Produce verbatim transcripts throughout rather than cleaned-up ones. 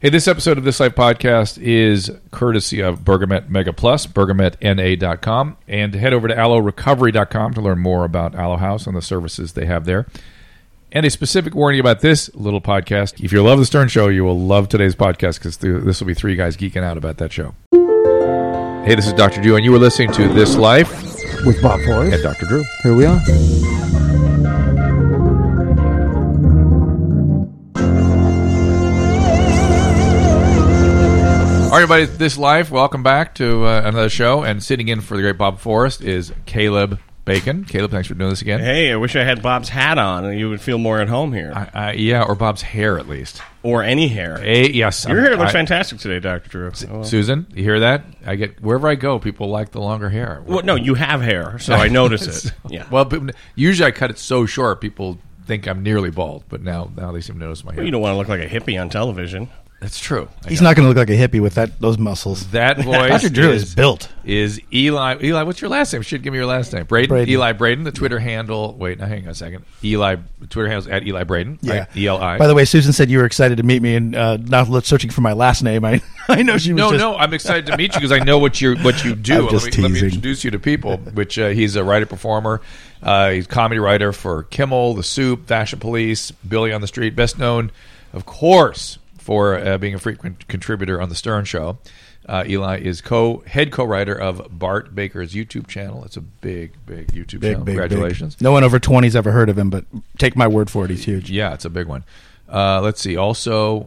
Hey, this episode of This Life Podcast is courtesy of Bergamet Mega Plus, bergamet N A dot com, and head over to aloe recovery dot com to learn more about Aloe House and the services they have there. And a specific warning about this little podcast. If you love The Stern Show, you will love today's podcast because this will be three guys geeking out about that show. Hey, this is Doctor Drew, and you are listening to This Life with Bob Forrest and Doctor Drew. Here we are. All right, everybody, This Life, welcome back to uh, another show. And sitting in for the great Bob Forrest is Caleb Bacon. Caleb, thanks for doing this again. Hey, I wish I had Bob's hat on and you would feel more at home here. I, I, yeah, or Bob's hair at least. Or any hair. A, yes. Your I'm, hair looks I, fantastic today, Doctor Drew. Oh. Susan, you hear that? I get wherever I go, people like the longer hair. Well, no, you have hair, so I notice it. Yeah. Well, but usually I cut it so short, people think I'm nearly bald, but now, now they seem to notice my hair. Well, you don't want to look like a hippie on television. That's true. He's not going to look like a hippie with that those muscles. That voice Doctor Drew is, is built. Is Eli. Eli, what's your last name? You should give me your last name. Braden. Braden. Eli Braden. The Twitter handle. Wait, now hang on a second. Eli. Twitter handle is at Eli Braden. Yeah. Right? E L I. By the way, Susan said you were excited to meet me, and uh, now searching for my last name. I I know she was. No, just... no. I'm excited to meet you because I know what you what you do. I'm just let, me, let me teasing. introduce you to people. Which uh, he's a writer performer. Uh, he's a comedy writer for Kimmel, The Soup, Fashion Police, Billy on the Street. Best known, of course, for uh, being a frequent contributor on The Stern Show. Uh, Eli is co head co-writer of Bart Baker's YouTube channel. It's a big, big YouTube Big, channel. big, Congratulations. big. No one over twenty's ever heard of him, but take my word for it, he's huge. Yeah, it's a big one. Uh, let's see. Also,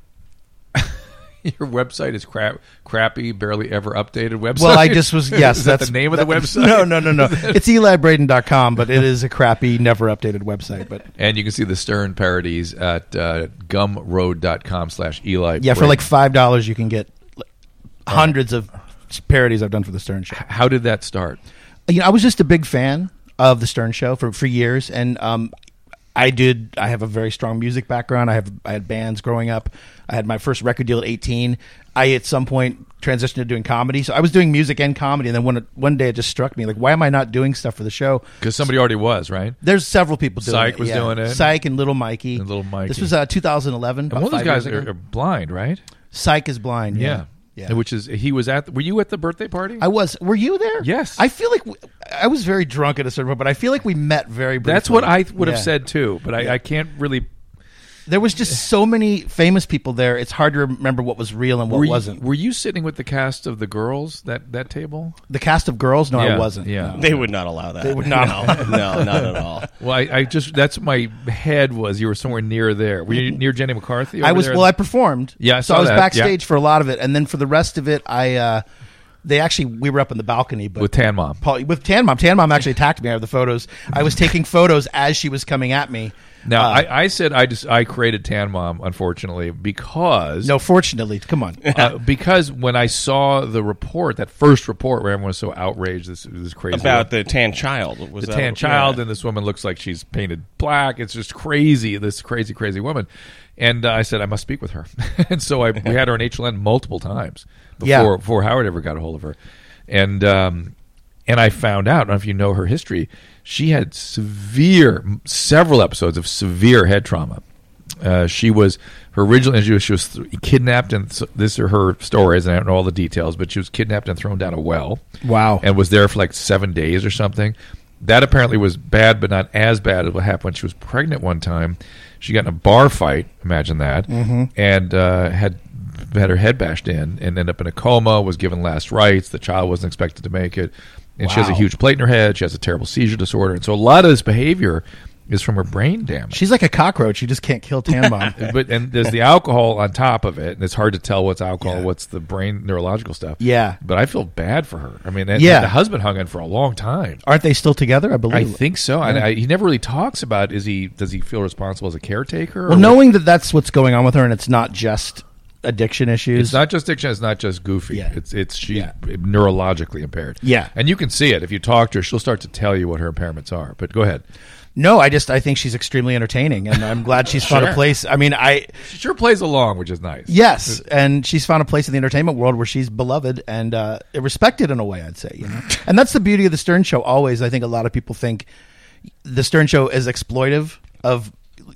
your website is crap, crappy, barely ever updated website. Well, I just was, yes. Is that that's the name of that, the website? No, no, no, no. It's eli braden dot com, but it is a crappy, never updated website. But And you can see the Stern parodies at uh, gumroad dot com slash Eli. yeah, for like five dollars you can get hundreds of parodies I've done for The Stern Show. How did that start? You know, I was just a big fan of The Stern Show for, for years, and um, I did. I have a very strong music background. I have I had bands growing up. I had my first record deal at eighteen. I at some point transitioned to doing comedy, so I was doing music and comedy. And then one one day it just struck me, like, why am I not doing stuff for the show? Because somebody already was, right? There's several people doing Psych it. was yeah. doing it. Psych and Little Mikey. And Little Mikey. This was uh, two thousand eleven. And one of those guys are, are blind, right? Psych is blind. Yeah. Yeah. Yeah. Which is, he was at, were you at the birthday party? I was. Were you there? Yes. I feel like we, I was very drunk at a certain point, but I feel like we met very briefly. That's what I would have Yeah. said too, but I, Yeah. I can't really. There was just so many famous people there. It's hard to remember what was real and what Were you, wasn't. were you sitting with the cast of the girls that that table? The cast of Girls? No, Yeah, I wasn't. yeah. No. They would not allow that. They would not. No, no, not at all. Well, I, I just that's what my head was. You were somewhere near there. Were you near Jenny McCarthy? I over was. there? Well, I performed. Yeah, I so saw I was that. backstage Yeah. for a lot of it, and then for the rest of it, I. Uh, they actually we were up in the balcony, but with Tan Mom. Paul, with Tan Mom. Tan Mom actually attacked me. I have the photos. I was taking photos as she was coming at me. Now, Uh, I, I said I just I created Tan Mom, unfortunately, because No, fortunately, come on. uh, because when I saw the report, that first report where everyone was so outraged, this this crazy About the tan child. Was the that, tan child, yeah. and this woman looks like she's painted black. It's just crazy. This crazy, crazy woman. And uh, I said I must speak with her, and so I we had her on H L N multiple times before Yeah. before Howard ever got a hold of her, and um, and I found out. I don't know if you know her history. She had severe, several episodes of severe head trauma. Uh, she was her original injury. She was th- kidnapped, and th- this are her stories. And I don't know all the details, but she was kidnapped and thrown down a well. Wow. And was there for like seven days or something. That apparently was bad, but not as bad as what happened when she was pregnant one time. She got in a bar fight. Imagine that, Mm-hmm. and uh, had had her head bashed in, and ended up in a coma. Was given last rites. The child wasn't expected to make it, and she has a Wow. huge plate in her head. She has a terrible seizure disorder, and so a lot of this behavior is from her brain damage. She's like a cockroach. You just can't kill Tan Mom. but and there's the alcohol on top of it, and it's hard to tell what's alcohol, Yeah. what's the brain neurological stuff. Yeah. But I feel bad for her. I mean, and Yeah. the husband hung in for a long time. Aren't they still together? I I believe. think so. And Yeah. I, he never really talks about is he does he feel responsible as a caretaker? or Well, knowing that that's what's going on with her, and it's not just addiction issues. it's not just addiction. It's not just goofy. Yeah. It's it's she's Yeah. neurologically impaired. Yeah. and you can see it if you talk to her. She'll start to tell you what her impairments are. But go ahead. No, I just I think she's extremely entertaining, and I'm glad she's found a Sure. place. I mean, I She sure plays along, which is nice. yes, and she's found a place in the entertainment world where she's beloved and uh, respected in a way. I'd say, you know, and that's the beauty of the Stern Show. Always, I think a lot of people think the Stern Show is exploitive of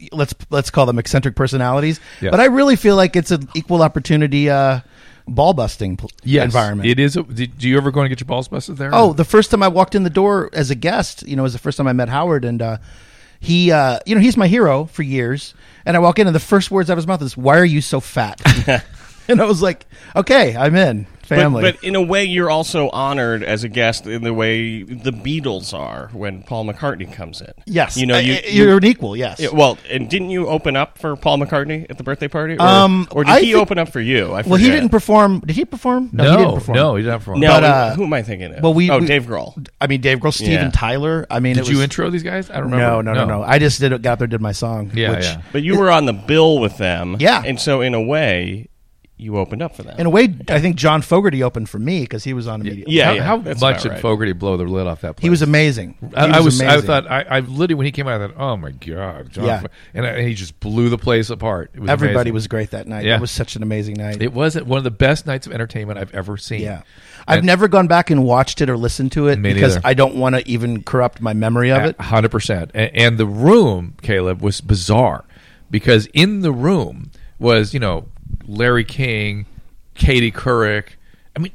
let's let's call them eccentric personalities. Yeah. But I really feel like it's an equal opportunity uh, ball busting pl- yes, environment. It is. A, did, do you ever go and get your balls busted there? Oh, the first time I walked in the door as a guest, you know, was the first time I met Howard, and uh, he, uh, you know, he's my hero for years. And I walk in, and the first words out of his mouth is, "Why are you so fat?" And I was like, "Okay, I'm in." Family. But, but in a way, you're also honored as a guest in the way the Beatles are when Paul McCartney comes in. Yes, you know, you, I, you're an equal. Yes. Yeah, well, and didn't you open up for Paul McCartney at the birthday party, or, Um, or did I he think- open up for you? I Well, he forget. didn't perform. Did he perform? no, he didn't perform. no, he didn't perform. No, But, uh, who am I thinking of? well, we- oh, we- Dave Grohl. I mean, Dave Grohl, Steven Yeah. Tyler. I mean, Did it you was, intro these guys? I don't remember. No, no, no, no. I just did it, got up there, did my song. Yeah, which, yeah. But you were on the bill with them. Yeah. And so, in a way, you opened up for them. In a way, I think John Fogerty opened for me because he was on immediately. Yeah, how, yeah, how that's much about did right. Fogerty blow the lid off that place? He was amazing. He I, I was. I amazing. thought. I, I literally when he came out, I thought, "Oh my god!" John Yeah. Fo-" and, I, and he just blew the place apart. It was Everybody amazing. was great that night. Yeah. It was such an amazing night. It was one of the best nights of entertainment I've ever seen. yeah. I've And- never gone back and watched it or listened to it Me because neither. I don't want to even corrupt my memory of it. Hundred percent. And the room, Caleb, was bizarre because in the room was you know Larry King, Katie Couric. I mean,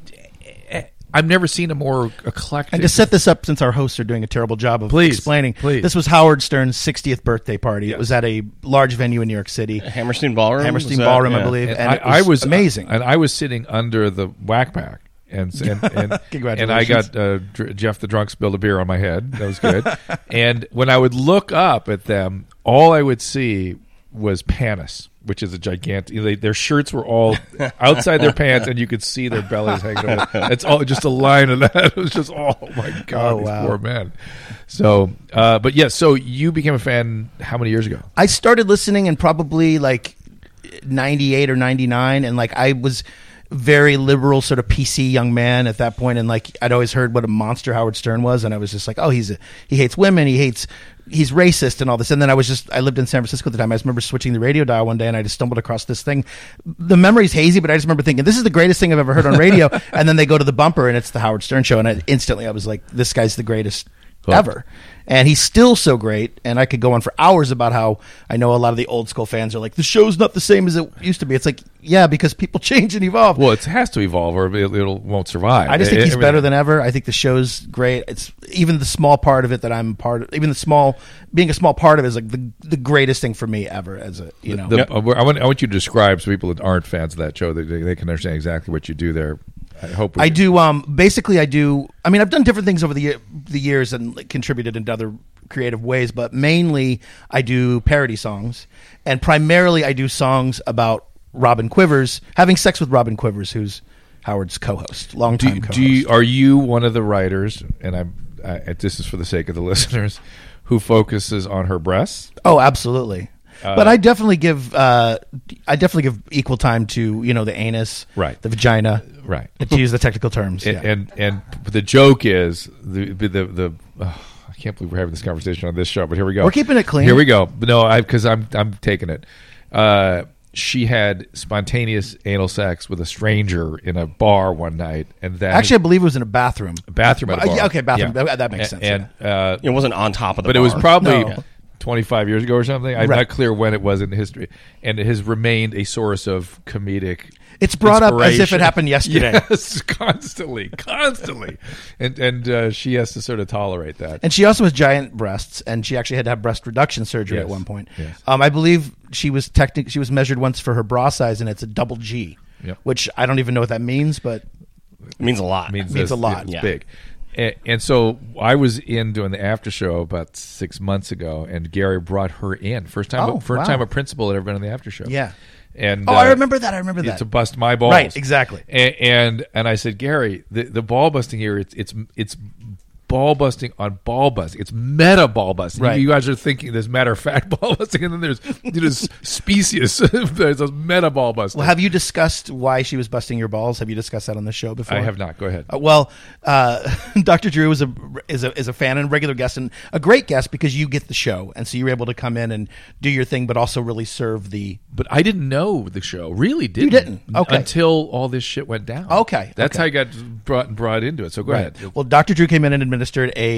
I've never seen a more eclectic. And to set this up, since our hosts are doing a terrible job of Please, explaining, please. this was Howard Stern's sixtieth birthday party. Yes. It was at a large venue in New York City, Hammerstein Ballroom? Hammerstein Was that- Ballroom, I yeah. believe. And And, I, it was I was amazing. and I was sitting under the whack pack. And and and, Congratulations. and I got uh, Dr- Jeff the drunk spilled a beer on my head. That was good. And when I would look up at them, all I would see was Panis, which is a gigantic. They, their shirts were all outside their pants, and you could see their bellies hanging over. It's all just a line of that. It was just, oh my god, Oh, these wow. poor men. So, uh, but yeah, so you became a fan how many years ago? I started listening in probably like ninety-eight or ninety-nine, and like I was very liberal, sort of P C young man at that point, and like I'd always heard what a monster Howard Stern was, and I was just like, oh, he's a, he hates women, he hates, he's racist, and all this. And then I was just, I lived in San Francisco at the time. I just remember switching the radio dial one day, and I just stumbled across this thing. The memory's hazy, but I just remember thinking, this is the greatest thing I've ever heard on radio. And then they go to the bumper, and it's the Howard Stern show, and I, instantly I was like, this guy's the greatest Hooked. ever. And he's still so great, and I could go on for hours about how I know a lot of the old school fans are like, the show's not the same as it used to be. It's like, yeah, because people change and evolve. Well, it has to evolve, or it it'll, won't survive. I just think E- he's everything- better than ever. I think the show's great. It's even the small part of it that I'm part of, even the small, being a small part of it is like the the greatest thing for me ever as a, you know. The, uh, I want I want you to describe so people that aren't fans of that show they, they can understand exactly what you do there. I hope we- I do. Um, basically, I do. I mean, I've done different things over the year, the years and like, contributed in other creative ways, but mainly I do parody songs, and primarily I do songs about Robin Quivers having sex with Robin Quivers, who's Howard's co-host, Do, longtime co-host. do you, are you one of the writers? And I'm. I, this is for the sake of the listeners, who focuses on her breasts. Oh, absolutely. Uh, but I definitely give uh, I definitely give equal time to you know the anus, Right. the vagina, Right. to use the technical terms. And, yeah. and and the joke is the the the. oh, I can't believe we're having this conversation on this show, but here we go. We're keeping it clean. Here we go. But no, I because I'm I'm taking it. Uh, she had spontaneous anal sex with a stranger in a bar one night, and then Actually, I believe it was in a bathroom. bathroom at a Uh, bar. yeah, okay, bathroom. Yeah. That- that makes And- sense, And uh, It wasn't on top of the but it was bar. probably No. twenty-five years ago or something. I'm Right. not clear when it was in history, and it has remained a source of comedic. It's brought up as if it inspiration. happened yesterday. Yes, constantly, constantly, and and uh, she has to sort of tolerate that. And she also has giant breasts, and she actually had to have breast reduction surgery Yes. at one point. Yes. Um, I believe she was technic- She was measured once for her bra size, and it's a double G, Yep. which I don't even know what that means, but It means a lot. means means this- a lot. It's Yeah. big. And, and so I was in doing the after show about six months ago, and Gary brought her in first time. Oh, first wow. time a principal had ever been on the after show. yeah. And Oh, uh, I remember that. I remember that. to bust my balls, Right, exactly. And and, and I said, Gary, the, the ball busting here, it's it's it's ball busting on ball busting. It's meta ball busting. Right. You guys are thinking there's matter of fact ball busting, and then there's there's specious. There's a meta ball busting. Well, have you discussed why she was busting your balls? Have you discussed that on the show before? I have not. Go ahead. Uh, well, uh, Doctor Drew is a is a is a fan and regular guest, and a great guest because you get the show, and so you're able to come in and do your thing, but also really serve the. But I didn't know the show. Really didn't. didn't? Okay. Until all this shit went down. Okay, That's okay. how I got brought brought into it. So go ahead. Well, Doctor Drew came in and administered a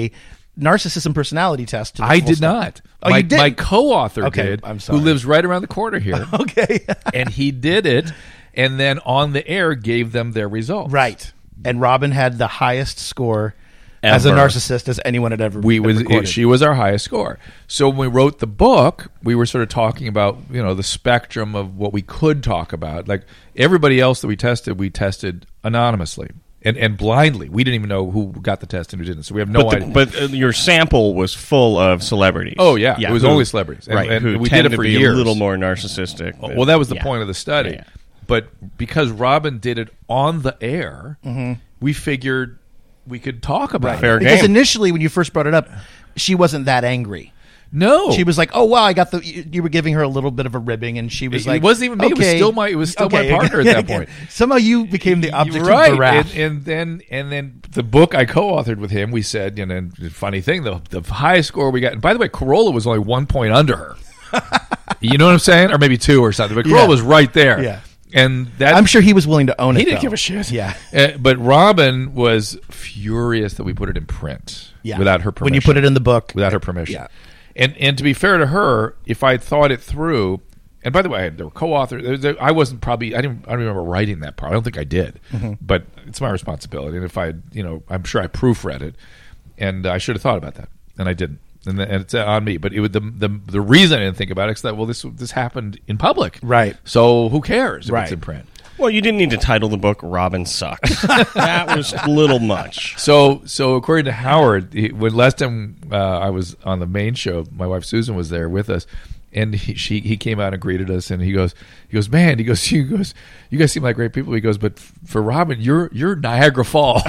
narcissism personality test. To the I full did stuff. not. Oh, my, you did. my co-author Okay, did, I'm sorry. who lives right around the corner here, Okay. and he did it, and then on the air gave them their results. Right. And Robin had the highest score as a Ever. narcissist as anyone had ever. We ever was recorded. she was our highest score. So when we wrote the book, we were sort of talking about, you know, the spectrum of what we could talk about. Like everybody else that we tested, we tested anonymously and, and blindly. We didn't even know who got the test and who didn't. So we have no But, idea. the, but uh, your sample was full of celebrities. Oh yeah, it was who- only celebrities, and, right? and who we tend did it to for be years. a little more narcissistic. Well, that was the Yeah. point of the study. Yeah, yeah. But because Robin did it on the air, Mm-hmm. we figured we could talk about Fair it. because game. initially when you first brought it up, she wasn't that angry. No, She was like, "Oh wow, I got the." You you were giving her a little bit of a ribbing, and she was It- it like, wasn't even me. It was okay, still my- it was still my partner at that point. Somehow you became the object right. of the wrath. And, and then and then the book I co-authored with him, we said, you know, the funny thing, the the highest score we got. And by the way, Corolla was only one point under her. You know what I'm saying, or maybe two or something. But Corolla Yeah. was right there. Yeah. And that I'm sure he was willing to own it. he didn't though. give a shit. Yeah, Uh, but Robin was furious that we put it in print yeah. without her permission. When you put it in the book, without her permission. Yeah. And and to be fair to her, if I thought it through, and by the way, there were co-authors. there- there- I wasn't probably. I didn't. I don't remember writing that part. I don't think I did. Mm-hmm. But it's my responsibility. And if I, you know, I'm sure I proofread it, and I should have thought about that, and I didn't. And, the, and it's on me. But it would the, the the reason I didn't think about it is that well, this this happened in public, Right. So who cares if Right. it's in print? Well, you didn't need to title the book "Robin Sucks." That was a little much. So, so according to Howard, he, when last time uh, I was on the main show, my wife Susan was there with us, and he, she he came out and greeted us, and he goes, he goes, man, he goes, he goes, you guys seem like great people. He goes, but f- for Robin, you're you're Niagara Falls.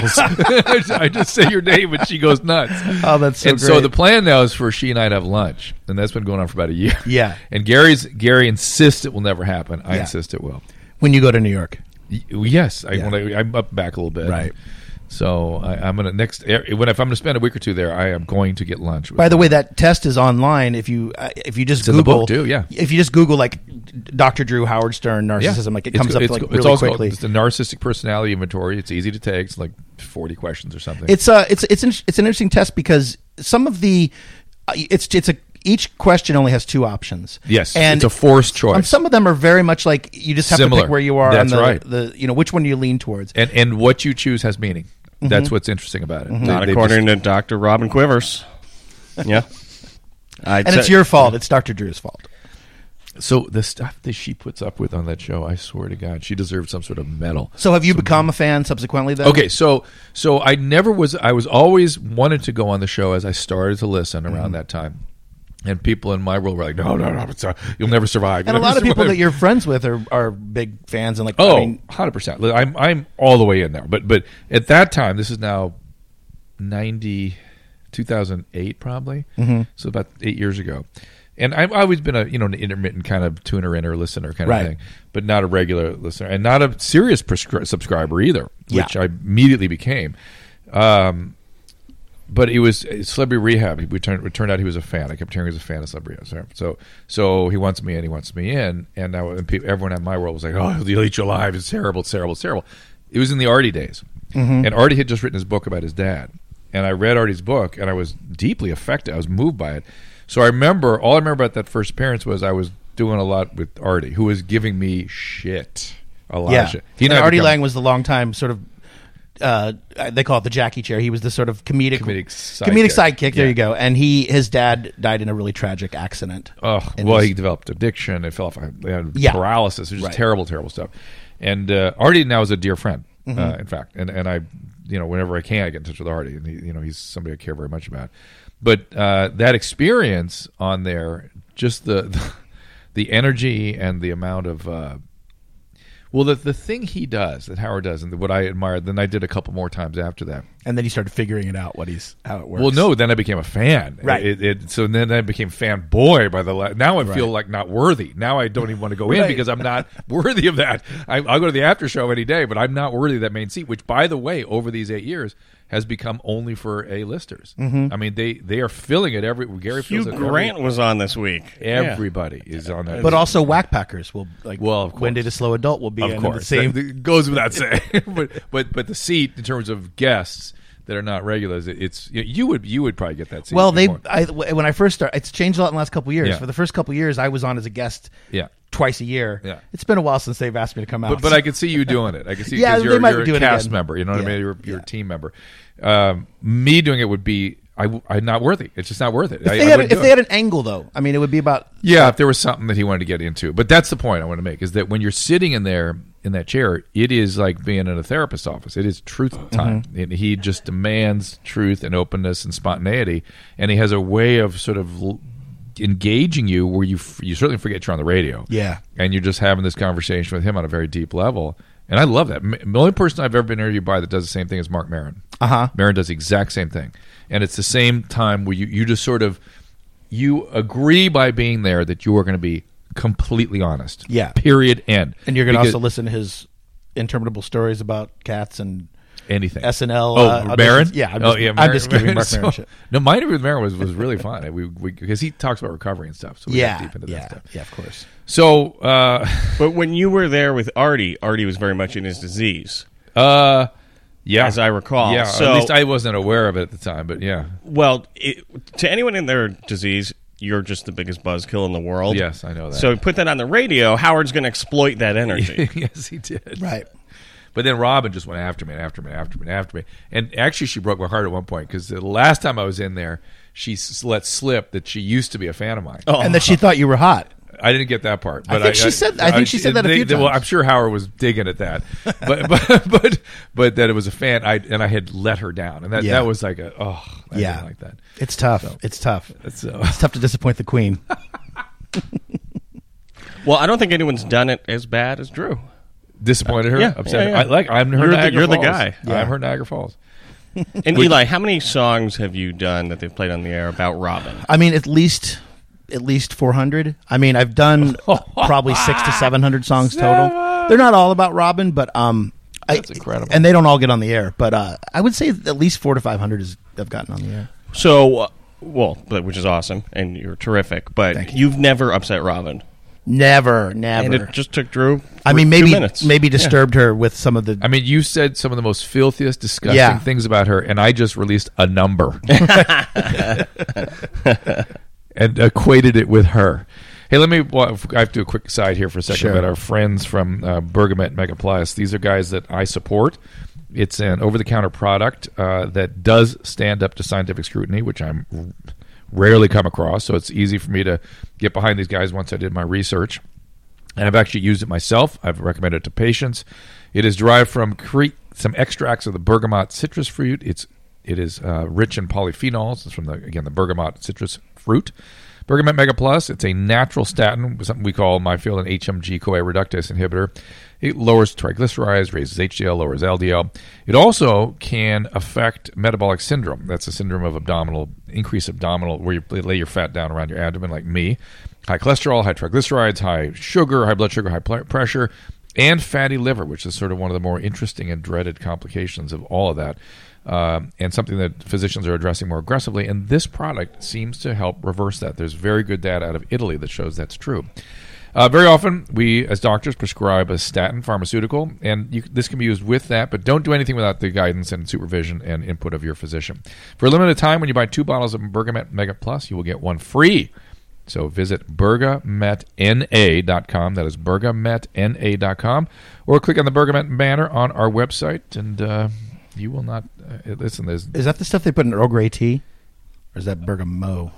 I just say your name, and she goes nuts. Oh, that's so and great. so the plan now is for she and I to have lunch, and that's been going on for about a year. Yeah. And Gary's Gary insists it will never happen. I Yeah. insist it will. when you go to New York. Y- Yes, I, Yeah. when I, I'm up back a little bit. Right. So I, I'm gonna next when if I'm gonna spend a week or two there, I am going to get lunch. With By the him. way, that test is online. If you uh, if you just It's in the Google, book, too, yeah. If you just Google like Doctor Drew Howard Stern Yeah. narcissism, like it It's comes go- up it's, like go- it's really also quickly. It's the narcissistic personality inventory. It's easy to take. It's like forty questions or something. It's uh it's it's an, it's an interesting test because some of the uh, it's it's a each question only has two options. yes, and it's a forced choice. um, some of them are very much like you just have to Similar. pick where you are. That's on the, right. The you know which one do you lean towards. and and what you choose has meaning. Mm-hmm. That's what's interesting about it. They- Not they according just- to Doctor Robin Quivers. Yeah. I'd And it's say- your fault. It's Doctor Drew's fault. so the stuff that she puts up with on that show, I swear to God, she deserves some sort of medal. So have you become a fan subsequently? Then Okay, so so I never was. I was always wanted to go on the show as I started to listen around Mm-hmm. that time, and people in my world were like, "No, no, no, it's, uh, you'll never survive." and a You'll lot never of people survive." that you're friends with are, are big fans and like Oh, I mean, one hundred percent. I'm I'm all the way in there. But but at that time, this is now ninety, two thousand eight probably. Mm-hmm. So about eight years ago. And I've always been a you know an intermittent kind of tuner in or listener kind Right. of thing, but not a regular listener and not a serious prescri- subscriber either, Yeah. which I immediately became. Um, but it was uh, Celebrity Rehab. We turned, it turned out he was a fan. I kept hearing he was a fan of Celebrity Rehab. So, so he wants me in, he wants me in, and now and people, everyone in my world was like, "Oh, he'll eat you alive. It's terrible. It's terrible. It's terrible." It was in the Artie days, Mm-hmm. and Artie had just written his book about his dad, and I read Artie's book, and I was deeply affected. I was moved by it. So I remember all I remember about that first appearance was I was doing a lot with Artie, who was giving me shit. A lot yeah. of shit. He and I Artie become- Lang was the longtime sort of. Uh, they call it the Jackie chair. He was the sort of comedic Comedic comedic sidekick. sidekick. There Yeah. you go. And he his dad died in a really tragic accident. Oh, And well, his- he developed addiction. It fell off. He had Yeah. paralysis. It was just Right. terrible, terrible stuff. And uh, Artie now is a dear friend, Mm-hmm. uh, in fact. And and I, you know, whenever I can, I get in touch with Artie. And he, you know, he's somebody I care very much about. But uh, that experience on there, just the the, the energy and the amount of. Uh, well, the the thing he does that Howard does, and what I admired, then I did a couple more times after that. and then he started figuring it out what he's how it works. Well, no, then I became a fan. Right. It, it, so then I became fanboy by the. La- now I feel Right. like not worthy. Now I don't even want to go in Right. because I'm not worthy of that. I, I'll go to the after show any day, but I'm not worthy of that main seat. Which, by the way, over these eight years has become only for A-listers. Mm-hmm. I mean, they they are filling it every. Gary Hugh fills it Grant every, was on this week. Everybody is on that. But also Whack Packers will like. Well, of Wendy course. the Slow Adult will be of in course, the same. That- that goes without saying. but but but the seat in terms of guests that are not regulars. It, it's you would you would probably get that seat. Well, they more. I, when I first started, it's changed a lot in the last couple of years. Yeah. For the first couple of years, I was on as a guest yeah. twice a year. Yeah. It's been a while since they've asked me to come out. But, but I could see you doing it. I could see Yeah, because they you're, might you're do a it cast again. member. You know what I Yeah. mean? You're, you're Yeah. a team member. Um, me doing it would be I, I'm not worthy. It's just not worth it. if I, they, I had, wouldn't if do they it. had an angle, though, I mean, it would be about Yeah, if there was something that he wanted to get into. But that's the point I want to make, is that when you're sitting in there in that chair, it is like being in a therapist's office. It is truth time. Mm-hmm. And he just demands truth and openness and spontaneity. And he has a way of sort of l- engaging you where you f- you certainly forget you're on the radio. Yeah. And you're just having this conversation with him on a very deep level. And I love that. M- The only person I've ever been interviewed by that does the same thing is Mark Maron. Uh-huh. Maron does the exact same thing. And it's the same time where you, you just sort of, you agree by being there that you are going to be completely honest. Yeah. Period. End. And you're going to Because also listen to his interminable stories about cats and anything. S N L. Oh, uh, Maron? auditions. Yeah, I'm oh, just, yeah, I'm Maron- just giving Mark so- Maron shit. No, my interview with Maron was, was really fun. We, we, because he talks about recovery and stuff. So we Yeah, got deep into yeah, that stuff. yeah, of course. So, uh, But when you were there with Artie, Artie was very much in his disease, uh, yeah. as I recall. Yeah, So, at least I wasn't aware of it at the time, but yeah. well, it, to anyone in their disease, you're just the biggest buzzkill in the world. Yes, I know that. So put that on the radio. Howard's going to exploit that energy. Yes, he did. Right. But then Robin just went after me and after me and after me and after me. And actually, she broke my heart at one point because the last time I was in there, she s- let slip that she used to be a fan of mine. Oh. And that she thought you were hot. I didn't get that part. I But think she said- I think she said that a they- few they- Well, times. I'm sure Howard was digging at that, but but but but that it was a fan. I and I had let her down, and that, Yeah. that was like a oh, I Yeah. didn't like that. It's tough. It's tough. So It's tough to disappoint the queen. Well, I don't think anyone's done it as bad as Drew. disappointed her, Yeah, upset. yeah, her. yeah. I like I'm her You're the- Niagara you're the Falls. guy. Yeah. I'm her Niagara Falls. And Eli, how many songs have you done that they've played on the air about Robin? I mean, at least at least four hundred. I mean, I've done probably six to seven hundred songs total. Seven. They're not all about Robin, but um, That's I, incredible. And they don't all get on the air, but uh, I would say at least four to five hundred is have gotten on the air. So, uh, well, but, which is awesome, and you're terrific, but Thank you. you've never upset Robin. Never, never. And it just took Drew I mean, two maybe minutes. maybe disturbed her with some of the. I mean, you said some of the most filthiest, disgusting Yeah. things about her, and I just released a number and equated it with her. Hey, let me. Well, I have to do a quick side here for a second Sure. about our friends from uh, Bergamet Mega Plus. These are guys that I support. It's an over-the-counter product uh, that does stand up to scientific scrutiny, which I'm r- rarely come across. So it's easy for me to get behind these guys once I did my research. And I've actually used it myself. I've recommended it to patients. It is derived from cre- some extracts of the bergamot citrus fruit. It's it is uh, rich in polyphenols. It's from the again the bergamot citrus fruit. Bergamet Mega Plus. It's a natural statin, something we call myofilin H M G CoA reductase inhibitor. It lowers triglycerides, raises H D L, lowers L D L. It also can affect metabolic syndrome. That's a syndrome of abdominal increased abdominal, where you lay your fat down around your abdomen, like me. High cholesterol, high triglycerides, high sugar, high blood sugar, high pl- pressure, and fatty liver, which is sort of one of the more interesting and dreaded complications of all of that, uh, and something that physicians are addressing more aggressively. And this product seems to help reverse that. There's very good data out of Italy that shows that's true. Uh, very often, we as doctors prescribe a statin pharmaceutical, and you, this can be used with that, but don't do anything without the guidance and supervision and input of your physician. For a limited time, when you buy two bottles of Bergamet Mega Plus, you will get one free. So visit bergamet N A dot com. That is bergamet N A dot com. Or click on the Bergamet banner on our website, and uh, you will not... Uh, listen, there's... Is that the stuff they put in Earl Grey tea, or is that bergamot?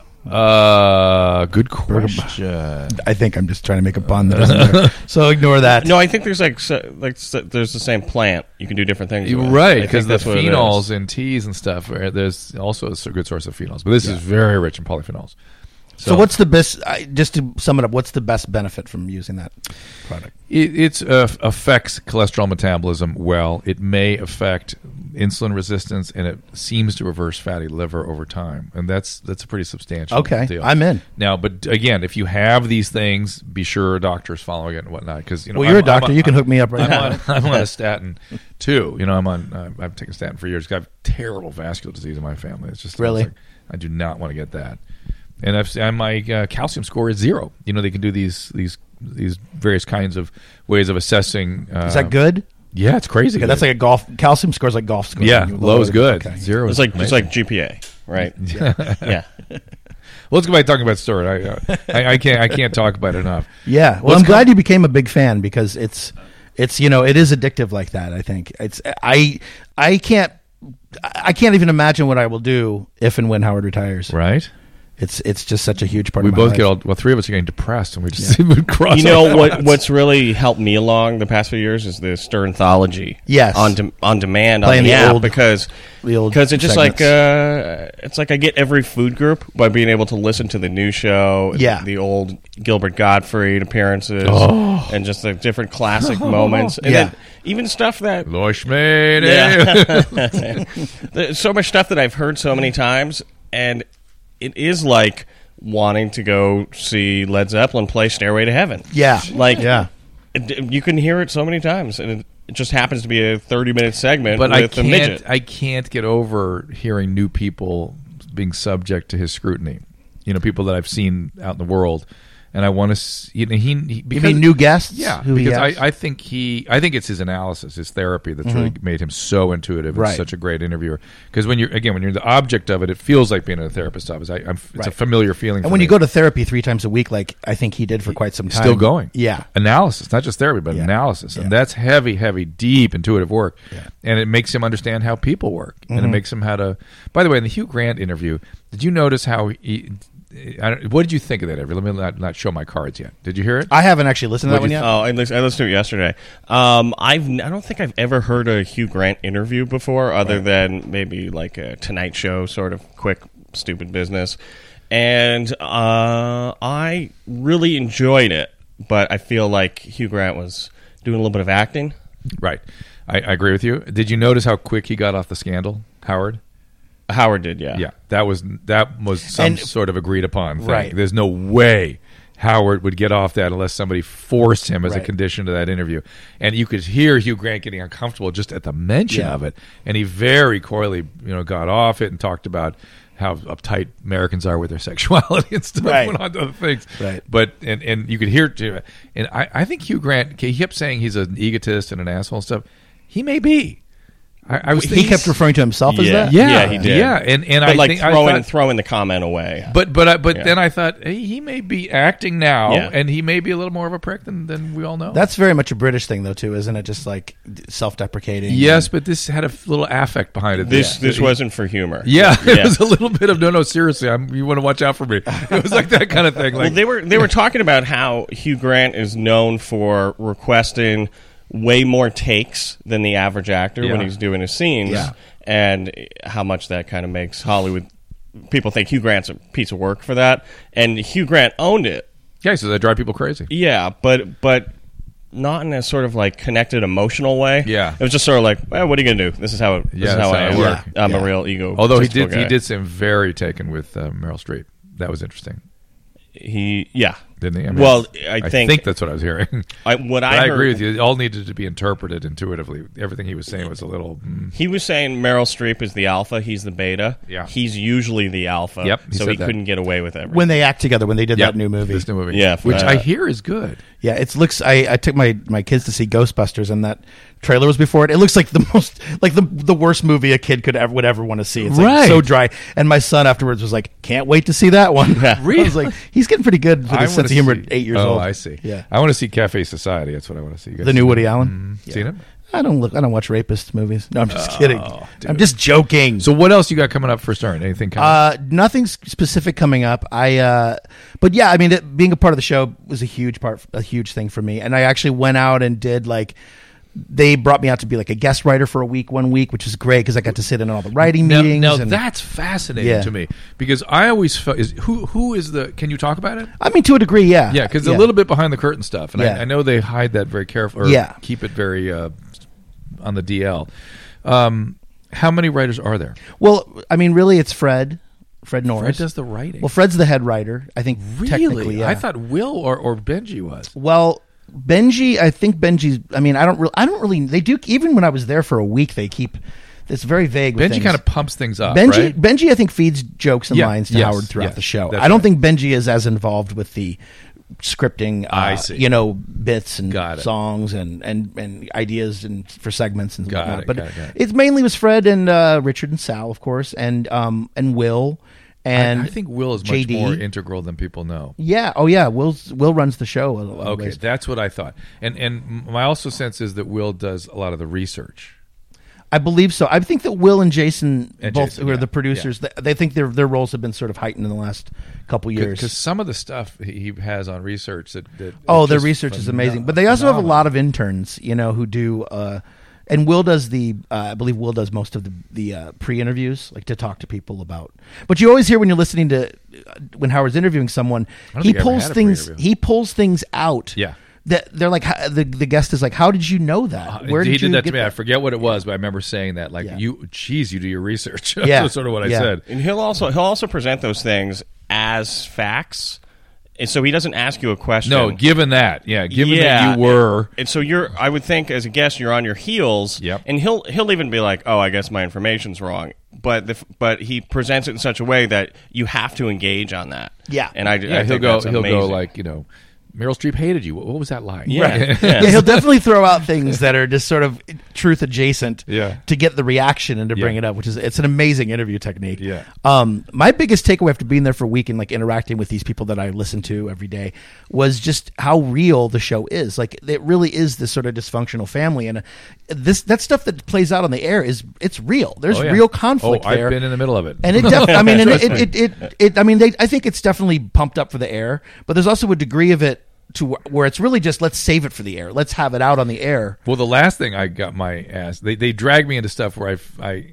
Uh, good question. I think I'm just trying to make a pun that isn't there. So ignore that. No, I think there's like so, like so, there's the same plant. You can do different things. You're with. I right, think because the that's what it phenols is. in teas and stuff, right, there's also a good source of phenols. But this is very rich in polyphenols. So, what's the best? I, just to sum it up, what's the best benefit from using that product? It it's, uh, affects cholesterol metabolism well. It may affect insulin resistance, and it seems to reverse fatty liver over time. And that's that's a pretty substantial Okay, deal. I'm in. Now, but again, if you have these things, be sure a doctor's following it and whatnot. Because you know, Well, you're I'm- a doctor. I'm on- You can hook me up right I'm now. on, I'm on a statin too. You know, I'm on. Uh, I've taken statin for years. I have terrible vascular disease in my family. It's just Really? it's like, I do not want to get that. And I've and my uh, calcium score is zero. You know, they can do these these these various kinds of ways of assessing. Uh, Is that good? Yeah, it's crazy. Okay, that's like a golf. Calcium scores like golf scores. yeah, low is good. Okay. Zero It's is like it's amazing. like G P A, right? Yeah. yeah. Well, let's go back to talking about Stewart. I, uh, I, I can't I can't talk about it enough. Yeah. Well, Let's I'm go- glad you became a big fan because it's it's you know it is addictive like that. I think it's I I can't I can't even imagine what I will do if and when Howard retires. Right? It's it's just such a huge part. We of my both life. get all well. Three of us are getting depressed, and we just would cross. You know our what? paths. What's really helped me along the past few years is the Sternthology. Yes. on de- on demand Playing on the, the app old- because the old because it's just segments. like uh, it's like I get every food group by being able to listen to the new show, Yeah. the old Gilbert Gottfried appearances, Oh. and just the different classic moments, and Yeah. then even stuff that Loishman. yeah. There's so much stuff that I've heard so many times, and it is like wanting to go see Led Zeppelin play Stairway to Heaven. Yeah. Like, Yeah. it, you can hear it so many times, and it, it just happens to be a thirty-minute segment But with I a can't. midget. I can't get over hearing new people being subject to his scrutiny. You know, people that I've seen out in the world, and I want to. You know, he, he You because, mean new guests? Yeah, Who he because has? I, I think he, I think it's his analysis, his therapy that's really made him so intuitive and Right. such a great interviewer. Because when you're again, when you're the object of it, it feels like being in a therapist's office. I, I'm, it's a Right. familiar feeling. And for when me. you go to therapy three times a week, like I think he did for quite some time, still going, Yeah. analysis, not just therapy, but Yeah. analysis, Yeah. and that's heavy, heavy, deep, intuitive work, Yeah. and it makes him understand how people work, and it makes him how to. By the way, in the Hugh Grant interview, did you notice how he? I don't, what did you think of that interview? Let me not, not show my cards yet. Did you hear it? I haven't actually listened to that What'd one you yet. Oh, I listened, I listened to it yesterday. Um, I've I don't think I've ever heard a Hugh Grant interview before, other than maybe like a Tonight Show sort of quick, stupid business. And uh, I really enjoyed it, but I feel like Hugh Grant was doing a little bit of acting. Right. I, I agree with you. Did you notice how quick he got off the scandal, Howard? Howard did, yeah. Yeah, that was that was some And- sort of agreed upon thing. Right. There's no way Howard would get off that unless somebody forced him as a Right. condition to that interview. And you could hear Hugh Grant getting uncomfortable just at the mention Yeah. of it. And he very coyly, you know, got off it and talked about how uptight Americans are with their sexuality and stuff. Right. Went on to other things. Right. But and and you could hear it too. And I, I think Hugh Grant, he kept saying he's an egotist and an asshole and stuff. He may be. I, I was He thinking, kept referring to himself as Yeah. that. yeah, Yeah, he did. Yeah, and and But I like think I throwing, thought, throwing the comment away. but but I, but Yeah. then I thought hey, he may be acting now, Yeah. and he may be a little more of a prick than, than we all know. That's very much a British thing, though, too, isn't it? Just like self-deprecating. yes, but this had a f- little affect behind it. this Yeah. this wasn't for humor. Yeah, it Yeah. was a little bit of no, no, seriously, I'm, you want to watch out for me. It was like that kind of thing. Like, Well, they were they were talking about how Hugh Grant is known for requesting way more takes than the average actor when Yeah. he's doing his scenes, Yeah. and how much that kind of makes Hollywood people think Hugh Grant's a piece of work for that, and Hugh Grant owned it. yeah, so they drive people crazy. Yeah, but but not in a sort of like connected emotional way. Yeah. it was just sort of like, well, what are you gonna do? This is how it, this Yeah, is that's how I how am. it works. I'm Yeah. a real ego. Although he did, he did seem very taken with uh, Meryl Streep. That was interesting, He yeah. didn't he? I Well, I think- think that's what I was hearing. I, what But I, I, heard, agree with you. It all needed to be interpreted intuitively. Everything he was saying was a little. Mm. He was saying Meryl Streep is the alpha, he's the beta. Yeah. He's usually the alpha. Yep, he so said he that. couldn't get away with everything. When they act together, when they did Yeah, that new movie. This new movie. Yeah, which uh, I hear is good. Yeah, it looks. I, I took my, my kids to see Ghostbusters, and that trailer was before it. It looks like the most, like the the worst movie a kid could ever would ever want to see. It's like Right. so dry. And my son afterwards was like, "Can't wait to see that one." Really? I was like, he's getting pretty good with I his sense wanna of humor see- at eight years oh, old. I see. Yeah, I want to see Cafe Society. That's what I want to see. You guys the new seen Woody it? Allen. Mhm. Seen it? I don't look. I don't watch rapist movies. No, I'm just Oh, kidding. dude. I'm just joking. So what else you got coming up for Stern? Anything coming? Uh, nothing s- specific coming up. I, uh, but yeah, I mean, it, being a part of the show was a huge part, a huge thing for me. And I actually went out and did like, they brought me out to be like a guest writer for a week, one week, which was great because I got to sit in on all the writing now, meetings. now and, that's fascinating Yeah. to me because I always felt is who who is the? Can you talk about it? I mean, to a degree, yeah, Yeah, because a little bit behind the curtain stuff, and Yeah. I, I know they hide that very carefully. Or Yeah. keep it very uh, on the D L. Um, how many writers are there? Well, I mean, really, it's Fred, Fred Norris. Fred does the writing. Well, Fred's the head writer. I think technically, really? yeah. I thought Will or, or Benji was. Well, Benji, I think Benji's. I mean, I don't. Re- I don't really. They do. Even when I was there for a week, they keep. It's very vague. With Benji things. kind of pumps things up. Benji, right? Benji, I think feeds jokes and Yeah, lines to yes, Howard throughout yes, the show. that's I don't right. think Benji is as involved with the scripting, uh, I see. you know, bits and Got it. songs and, and, and ideas and for segments and Got whatnot. it, But got it, got it. it's mainly was Fred and uh, Richard and Sal, of course, and um, and Will. And I, I think Will is much J D. more integral than people know. Yeah. Oh, yeah. Will's, Will runs the show. A lot of Okay, ways. that's what I thought. And and my also sense is that Will does a lot of the research. I believe so. I think that Will and Jason, And both Jason, who are yeah, the producers, they, they think their their roles have been sort of heightened in the last couple years. Because some of the stuff he has on research that, that Oh, it's their just research is phenom- amazing. But they also have a phenomenal. lot of interns, you know, who do. Uh, and Will does the. Uh, I believe Will does most of the the uh, pre-interviews, like to talk to people about. But you always hear when you're listening to uh, when Howard's interviewing someone, I don't he think I ever pulls had a things. pre-interview. He pulls things out. Yeah. That they're like how- the the guest is like, how did you know that? Where Uh, he did you did that get to me. I forget what it was, but I remember saying that. Like, Yeah. you, geez, you do your research. That's Yeah. sort of what I Yeah. said. And he'll also he'll also present those things as facts. And so he doesn't ask you a question. No, given that, yeah, given Yeah. that you were, And so you're I would think as a guest you're on your heels. Yep. And he'll he'll even be like, "Oh, I guess my information's wrong." But the, but he presents it in such a way that you have to engage on that. Yeah. And I, yeah, I he'll think go, that's he'll amazing. go like, you know, Meryl Streep hated you. What, what was that like? Yeah. yeah, he'll definitely throw out things that are just sort of truth adjacent Yeah. to get the reaction and to bring Yeah. it up, which is it's an amazing interview technique. Yeah. Um, my biggest takeaway after being there for a week and like interacting with these people that I listen to every day was just how real the show is. Like it really is this sort of dysfunctional family, and uh, this that stuff that plays out on the air is it's real. There's Oh, yeah. real conflict Oh, there. I've been in the middle of it. And it, def- I mean, and it, it, it, it, it, I mean, they, I think it's definitely pumped up for the air, but there's also a degree of it to wh- where it's really just let's save it for the air, let's have it out on the air. Well, the last thing I got my ass, they they dragged me into stuff where I I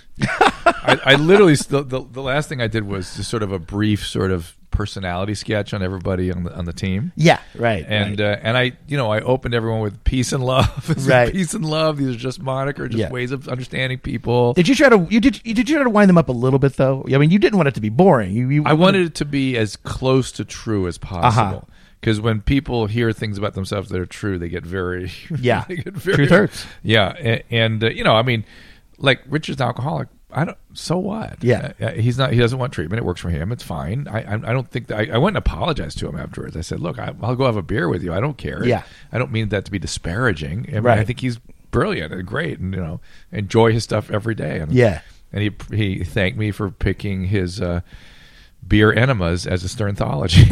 I, I literally the, the the last thing I did was just sort of a brief sort of personality sketch on everybody on the on the team. Yeah, right. And right. uh, and I you know I opened everyone with peace and love. This is Right. Peace and love. These are just moniker, just Yeah. ways of understanding people. did you try to you did you did you try to wind them up a little bit though? I mean, you didn't want it to be boring. You, you I wanted it to be as close to true as possible. Uh-huh. Because when people hear things about themselves that are true, they get very Yeah. they get very, Truth hurts. Yeah, and, and uh, you know, I mean, like Richard's an alcoholic. I don't. So what? Yeah. Uh, he's not. He doesn't want treatment. It works for him. It's fine. I. I, I don't think that. I, I went and apologized to him afterwards. I said, "Look, I, I'll go have a beer with you. I don't care. Yeah. I don't mean that to be disparaging. I, mean, Right. I think he's brilliant and great, and you know, enjoy his stuff every day. And, Yeah. And he he thanked me for picking his. Uh, Beer enemas as a sternthology.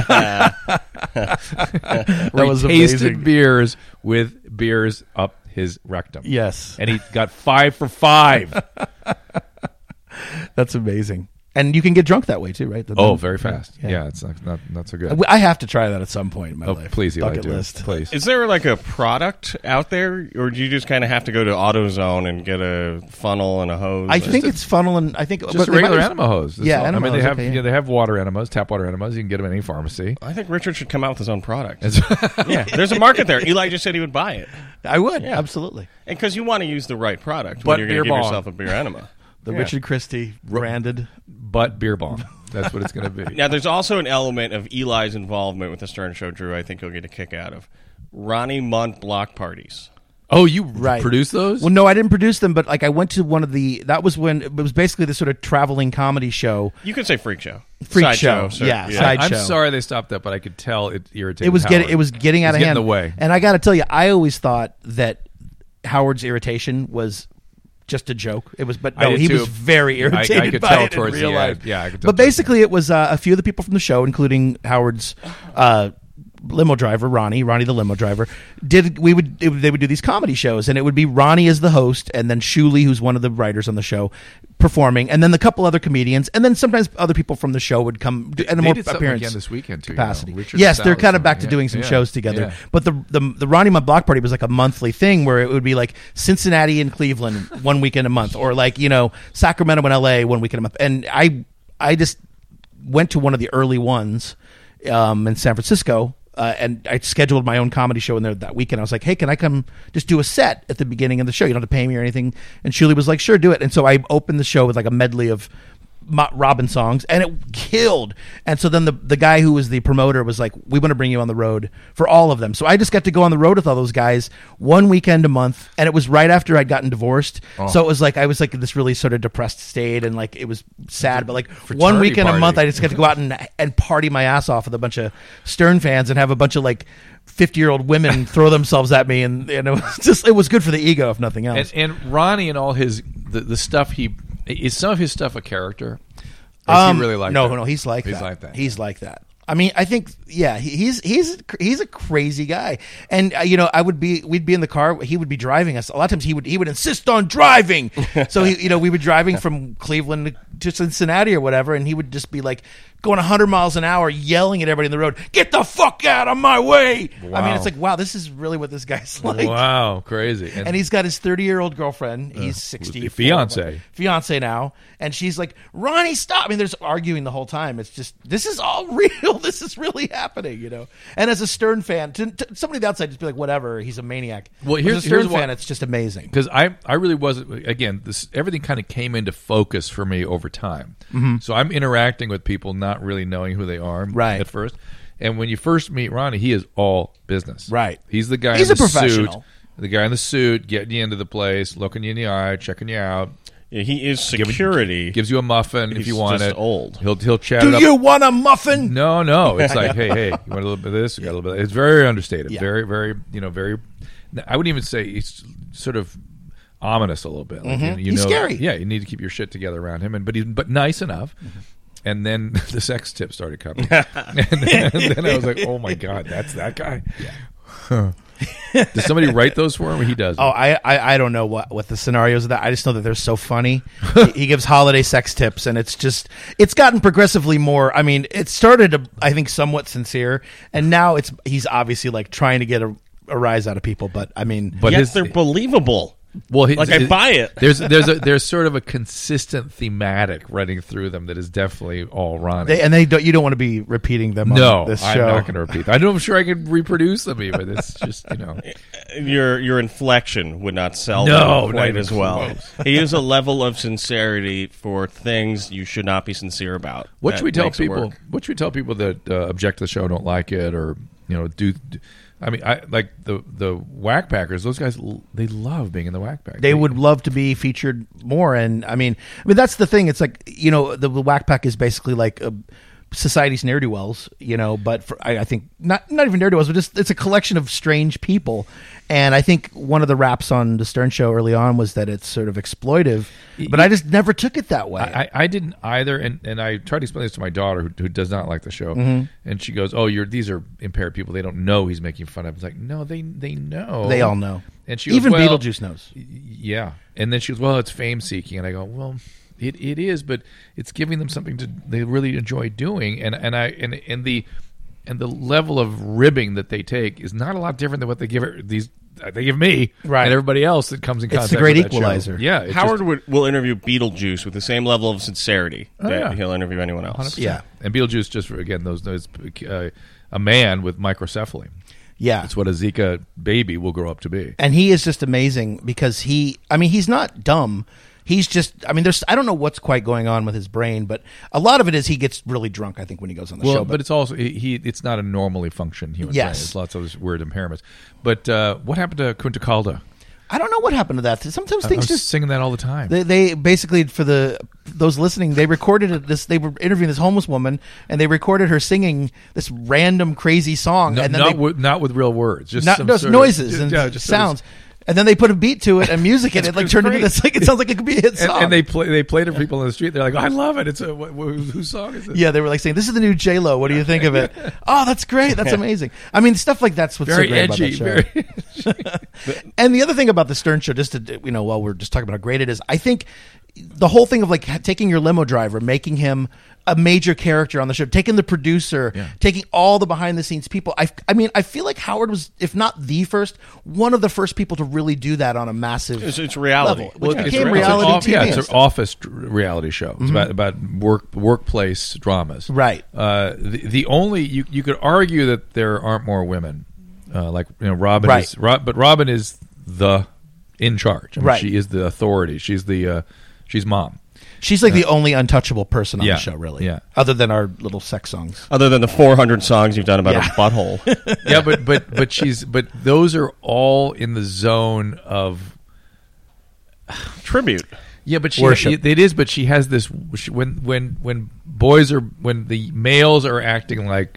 That Where was he tasted amazing. beers with beers up his rectum. Yes, And he got five for five. that's amazing. And you can get drunk that way too, right? The- Oh, very fast. Yeah. Yeah, it's not, not not so good. I have to try that at some point in my Oh, life. please, Eli, Bucket do it. list. Please. Is there like a product out there, or do you just kind of have to go to AutoZone and get a funnel and a hose? I think it's funnel and I think Just but a they regular might- enema hose. That's Yeah, all. enema I mean, they hose, have okay, yeah, yeah. they have water enemas, tap water enemas. You can get them in any pharmacy. I think Richard should come out with his own product. Yeah, there's a market there. Eli just said he would buy it, I would Yeah. absolutely. and because you want to use the right product But when you're going beer to give bong. yourself a beer enema. The Yeah. Richard Christie branded. But beer bomb. That's what it's going to be. Now, there's also an element of Eli's involvement with the Stern Show, Drew. I think you'll get a kick out of Ronnie Munt block parties. Oh, you Right. produce those? Well, no, I didn't produce them, but like I went to one of the. That was when it was basically this sort of traveling comedy show. You could say freak show, Freak Side show, sir. yeah, side I'm show. sorry they stopped that, but I could tell it irritated. It was getting. Howard. It was getting out It was of hand. getting in the way. And I got to tell you, I always thought that Howard's irritation was just a joke. It was, but I no, did he too. was very I- I irritated could by tell it towards in the real end. life. Yeah, I could tell But towards the basically, it was uh, a few of the people from the show, including Howard's. Uh, limo driver Ronnie Ronnie the limo driver did we would it, they would do these comedy shows, and it would be Ronnie as the host, and then Shuli, who's one of the writers on the show, performing, and then the couple other comedians, and then sometimes other people from the show would come do, and a They more did something appearance again this weekend too. capacity. You know, Richard Yes, and they're Sal kind of or back to something. doing some Yeah, shows together. yeah. But the the the Ronnie Munt block party was like a monthly thing where it would be like Cincinnati and Cleveland one weekend a month, or like, you know, Sacramento and L A one weekend a month. And I I just went to one of the early ones um, in San Francisco. Uh, and I scheduled my own comedy show in there that weekend. I was like, hey, can I come just do a set at the beginning of the show? You don't have to pay me or anything. And Shuli was like, sure, do it. And so I opened the show with like a medley of Mo- Robin songs, and it killed. And so then the the guy who was the promoter was like, "We want to bring you on the road for all of them." So I just got to go on the road with all those guys one weekend a month, and it was right after I'd gotten divorced. Oh. So it was like I was like in this really sort of depressed state, and like it was sad. But like one Fraternity weekend party. a month, I just got to go out and and party my ass off with a bunch of Stern fans and have a bunch of like fifty year old women throw themselves at me, and, and it was just it was good for the ego if nothing else. And, and Ronnie and all his the, the stuff he is some of his stuff a character. Or is Um, he really like no, that? no, he's like he's that. like that. He's like that. I mean, I think, yeah, he- he's he's he's a crazy guy, and uh, you know, I would be, we'd be in the car, he would be driving us. A lot of times, he would he would insist on driving. So he, you know, we were driving from Cleveland to Cincinnati or whatever, and he would just be like going one hundred miles an hour, yelling at everybody in the road, "Get the fuck out of my way!" I Wow. mean, it's like, wow, this is really what this guy's like. Wow, crazy. And he's got his thirty-year-old girlfriend. He's sixty. fiance. Fiance now. And she's like, "Ronnie, stop." I mean, there's arguing the whole time. It's just, this is all real. This is really happening, you know? And as a Stern fan, to, to somebody on the outside just be like, whatever, he's a maniac. Well, But here's- as a Stern here's what- fan, it's just amazing. because I, I really wasn't again this everything kind of came into focus for me over time. Mm-hmm. So I'm interacting with people not really knowing who they are Right. at first. And when you first meet Ronnie, he is all business. Right. He's the guy He's in the a professional. suit, the guy in the suit, getting you into the place, looking you in the eye, checking you out, Yeah, he is security. gives you a muffin if He's you want just it. old. He'll he'll chat Do it up. you want a muffin? No, no. It's like, hey, hey, you want a little bit of this? You got a little bit. Of that. It's very understated. Yeah. Very, very. You know, very. I wouldn't even say it's sort of ominous a little bit. Like, you, you He's know, scary. Yeah, you need to keep your shit together around him, and but he's but nice enough. And then the sex tips started coming, and, then, and then I was like, "Oh my god, that's that guy." Yeah. Does somebody write those for him? Or he does. Oh, I, I I don't know what, what the scenarios of that. I just know that they're so funny. he, he gives holiday sex tips, and it's just it's gotten progressively more. I mean, it started, I think, somewhat sincere, and now it's he's obviously like trying to get a, a rise out of people. But I mean, But Yet his- they're believable. Well, his, Like, I his- buy it. There's there's a, there's sort of a consistent thematic running through them that is definitely all Ronnie. they, and they don't. You don't want to be repeating them. no, on this I'm show. not going to repeat. I know I'm sure I could reproduce them, even. It's just you know. Your your inflection would not sell No, them not quite even as well. close. He is a level of sincerity for things you should not be sincere about. What That should we tell makes it people? work. What should we tell people that uh, object to the show, don't like it, or you know, do? do I mean, I like the the Whack Packers. Those guys, l- they love being in the Whack Pack. They would love to be featured more, and I mean, I mean that's the thing. It's like, you know, the, the Whack Pack is basically like a society's ne'er do wells, you know. But for, I, I think not not even ne'er do wells, but just it's a collection of strange people. And I think one of the raps on the Stern Show early on was that it's sort of exploitive, but I just never took it that way. I, I didn't either, and, and I tried to explain this to my daughter, who, who does not like the show, Mm-hmm. and she goes, "Oh, you're these are impaired people. They don't know he's making fun of." It's like, no, they they know. they all know, And she goes, even well, Beetlejuice knows. Yeah, and then she goes, "Well, it's fame seeking," and I go, "Well, it, it is, but it's giving them something to they really enjoy doing." And and I and and the and the level of ribbing that they take is not a lot different than what they give these they give me Right. and everybody else that comes in It's contact. the great with that show. equalizer. Yeah, it's Howard just- would, will interview Beetlejuice with the same level of sincerity that yeah. he'll interview anyone else. Yeah, and Beetlejuice just for, again those those uh, a man with microcephaly. yeah. It's what a Zika baby will grow up to be. And he is just amazing because he, I mean, he's not dumb. He's just, I mean, there's, I don't know what's quite going on with his brain, but a lot of it is he gets really drunk, I think, when he goes on the Well, show. but, it's also he, he. It's not a normally function human Yes. brain. There's lots of those weird impairments. But uh, what happened to Kunta Calda? I don't know what happened to that. Sometimes I things was just, singing that all the time. they, they basically, for the, those listening, they recorded it, this, they were interviewing this homeless woman and they recorded her singing this random crazy song. no, and then not they, with not with real words, just not, some no, sort of- noises and yeah, just sort of- sounds. And then they put a beat to it and music in it, like it's turned into great. this, like, it sounds like it could be a hit and, song. and they play. They played it for people in the street. They're like, "I love it. It's a what, what, whose song is it?" Yeah, they were like saying, "This is the new J Lo. What do you think of it?" Oh, that's great. That's amazing. I mean, stuff like that's what's very so great edgy. about that show. Very. And the other thing about the Stern Show, just to you know, while we're just talking about how great it is, I think the whole thing of like ha- taking your limo driver, making him a major character on the show, taking the producer, Yeah. taking all the behind the scenes people. I, I mean, I feel like Howard was, if not the first, one of the first people to really do that on a massive It's, it's reality. level, which Well, became it's, reality it's an, T V. off- Yeah, and it's an stuff. office dr- reality show. It's about about work workplace dramas. Right. Uh, the the only you you could argue that there aren't more women, uh, like you know Robin Right. is, Rob, but Robin is the in charge. I mean, Right. She is the authority. She's the uh, she's mom. She's like the only untouchable person on Yeah, the show, really. yeah. Other than our little sex songs. Other than the four hundred songs you've done about Yeah. a butthole. Yeah, but but but she's but those are all in the zone of Tribute. yeah. But she Worship. it is. But she has this she, when when when boys are when the males are acting like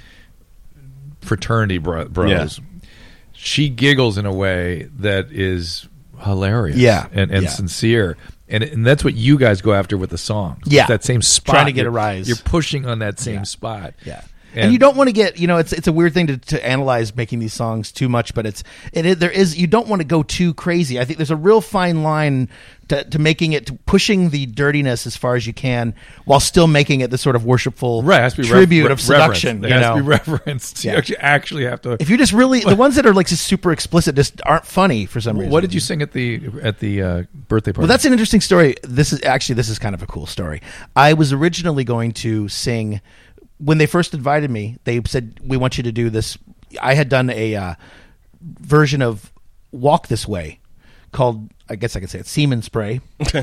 fraternity bro, bros. Yeah. She giggles in a way that is hilarious, Yeah. and, and Yeah. sincere, and and that's what you guys go after with the songs. Yeah. It's that same spot, Trying to get You're- a rise. You're pushing on that same Yeah. spot, Yeah. And- And, you don't want to get, you know, it's it's a weird thing to, to analyze making these songs too much, but it's it, it there is you don't want to go too crazy. I think there's a real fine line to, to making it to pushing the dirtiness as far as you can while still making it the sort of worshipful Right, it has to be tribute rever- of seduction. reverenced. It You has know, to be reverenced. Yeah. You actually, actually have to. if you just really the ones that are like just super explicit just aren't funny for some reason. What did you sing at the at the uh, birthday party? Well, that's an interesting story. This is actually this is kind of a cool story. I was originally going to sing when they first invited me. They said we want you to do this. I had done a uh, version of "Walk This Way" called, I guess I could say it, "Semen Spray"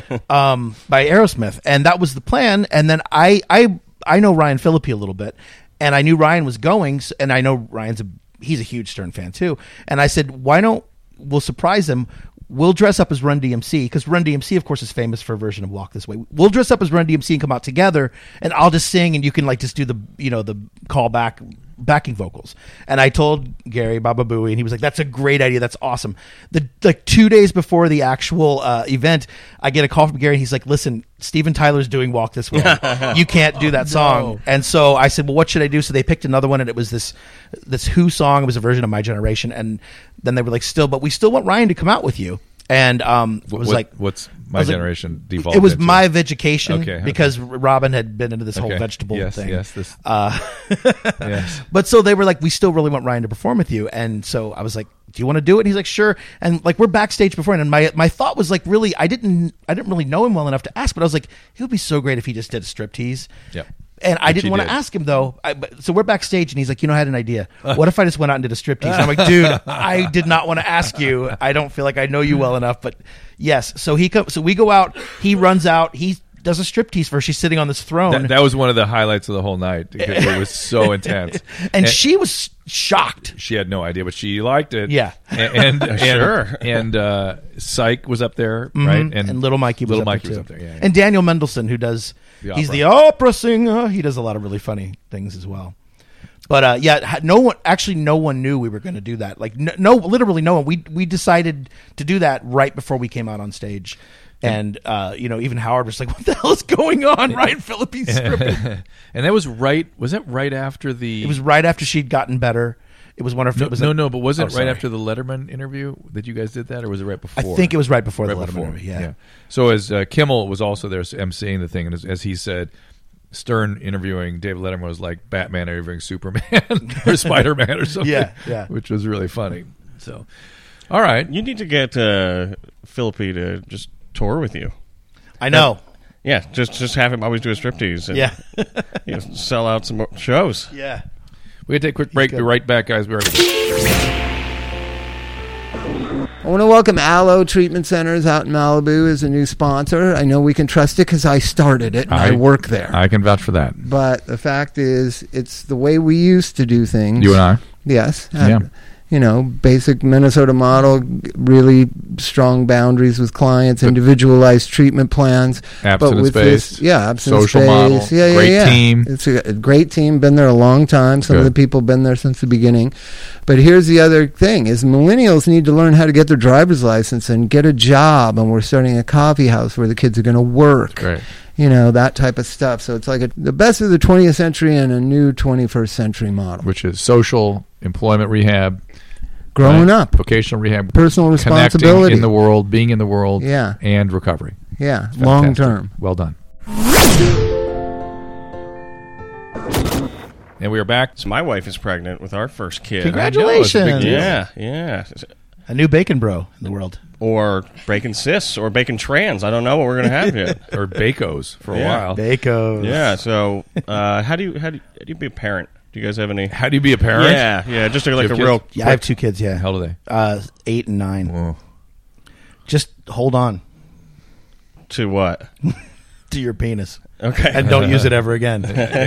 um, by Aerosmith, and that was the plan. And then I I I know Ryan Phillippe a little bit, and I knew Ryan was going, s- and I know Ryan's a he's a huge Stern fan too. And I said, why don't we'll surprise him? We'll dress up as Run D M C because Run D M C, of course, is famous for a version of "Walk This Way." We'll dress up as Run D M C and come out together, and I'll just sing, and you can like just do the you know the callback backing vocals. And I told Gary Baba Booey, and he was like, "That's a great idea. That's awesome." The like two days before the actual uh, event, I get a call from Gary. And he's like, "Listen, Steven Tyler's doing "Walk This Way." You can't do that song." And so I said, "Well, what should I do?" So they picked another one, and it was this this Who song. It was a version of "My Generation," and then they were like, "Still, but we still want Ryan to come out with you." And um, it What- was what- like, what's My I was like- Generation default? It was into? my vegetation Okay, okay. because Robin had been into this whole Okay. vegetable Yes, thing. yes, this- Uh, Yes. but so they were like, we still really want Ryan to perform with you. And so I was like, do you want to do it? And he's like, sure. And like, we're backstage before. And my, my thought was like, really, I didn't, I didn't really know him well enough to ask, but I was like, it would be so great if he just did a striptease. Yep. And I Which didn't he want to did. ask him though. I, but, so we're backstage, and he's like, "You know, I had an idea. What if I just went out and did a striptease?" And I'm like, "Dude, I did not want to ask you. I don't feel like I know you well enough." But yes, so he comes. So we go out. He runs out. He does a striptease first. She's sitting on this throne, That, that was one of the highlights of the whole night because it was so intense. and she was shocked. she had no idea, but she liked it. Yeah. and, and Sure. And uh, Psych was up there, right? Mhm. And, Little Mikey was Little up Mikey there was too. up there. Yeah, yeah. And Daniel Mendelsohn, who does The he's opera. the opera singer. He does a lot of really funny things as well. But uh, yeah, ha- no one actually no one knew we were going to do that. Like no, no, literally no one. We we decided to do that right before we came out on stage. And uh, you know, even Howard was like, "What the hell is going on?" Ryan Phillippe's stripping. and that was right. Was that right after the? It was right after she'd gotten better. It was one of no, it was no, a- no. But was it Oh, right sorry. after the Letterman interview that you guys did that, or was it right I before? think it was right before right the Letterman before. interview, yeah. So as uh, Kimmel was also there emceeing the thing, and as, as he said, Stern interviewing David Letterman was like Batman interviewing Superman or Spider Man or something. Yeah, yeah. Which was really funny. So, all right. You need to get uh, Philippi to just tour with you. I know. Yeah, just just have him always do a striptease. And, Yeah. you know, sell out some more shows. Yeah. We're going to take a quick break. Be right back, guys. We're I want to welcome Aloe Treatment Centers out in Malibu as a new sponsor. I know we can trust it because I started it and I, I- work there. I can vouch for that. but the fact is, it's the way we used to do things. You and I. Yes. Yeah. Uh, you know, basic Minnesota model, really strong boundaries with clients, individualized treatment plans. but with Abstinence-based, this, yeah, abstinence social model, based. Yeah, yeah, great yeah. team. It's a, a great team. Been there a long time. Some of Good. the people been there since the beginning. But here's the other thing: is millennials need to learn how to get their driver's license and get a job. And we're starting a coffee house where the kids are going to work. Great. You know, that type of stuff. So it's like a, the best of the twentieth century and a new twenty-first century model. Which is social, employment rehab, Growing right? up, vocational rehab, personal connecting responsibility. in the world, being in the world, Yeah. and recovery. yeah, Fantastic. long term. Well done. And we are back. So my wife is pregnant with our first kid. Congratulations. I know, it's a big deal. Yeah, yeah. A new bacon bro in the world. Or bacon cis or bacon trans. I don't know what we're gonna have yet. Or Bacos for a Yeah. while. Bacon. Yeah. So, uh, how do you how do you, how do you be a parent? Do you guys have any? How do you be a parent? Yeah, yeah. Just like You a have real. kids? Yeah, I have two kids, yeah. How old are they? Uh, eight and nine. Oh. Just hold on. To what? to your penis. Okay. And don't use it ever again.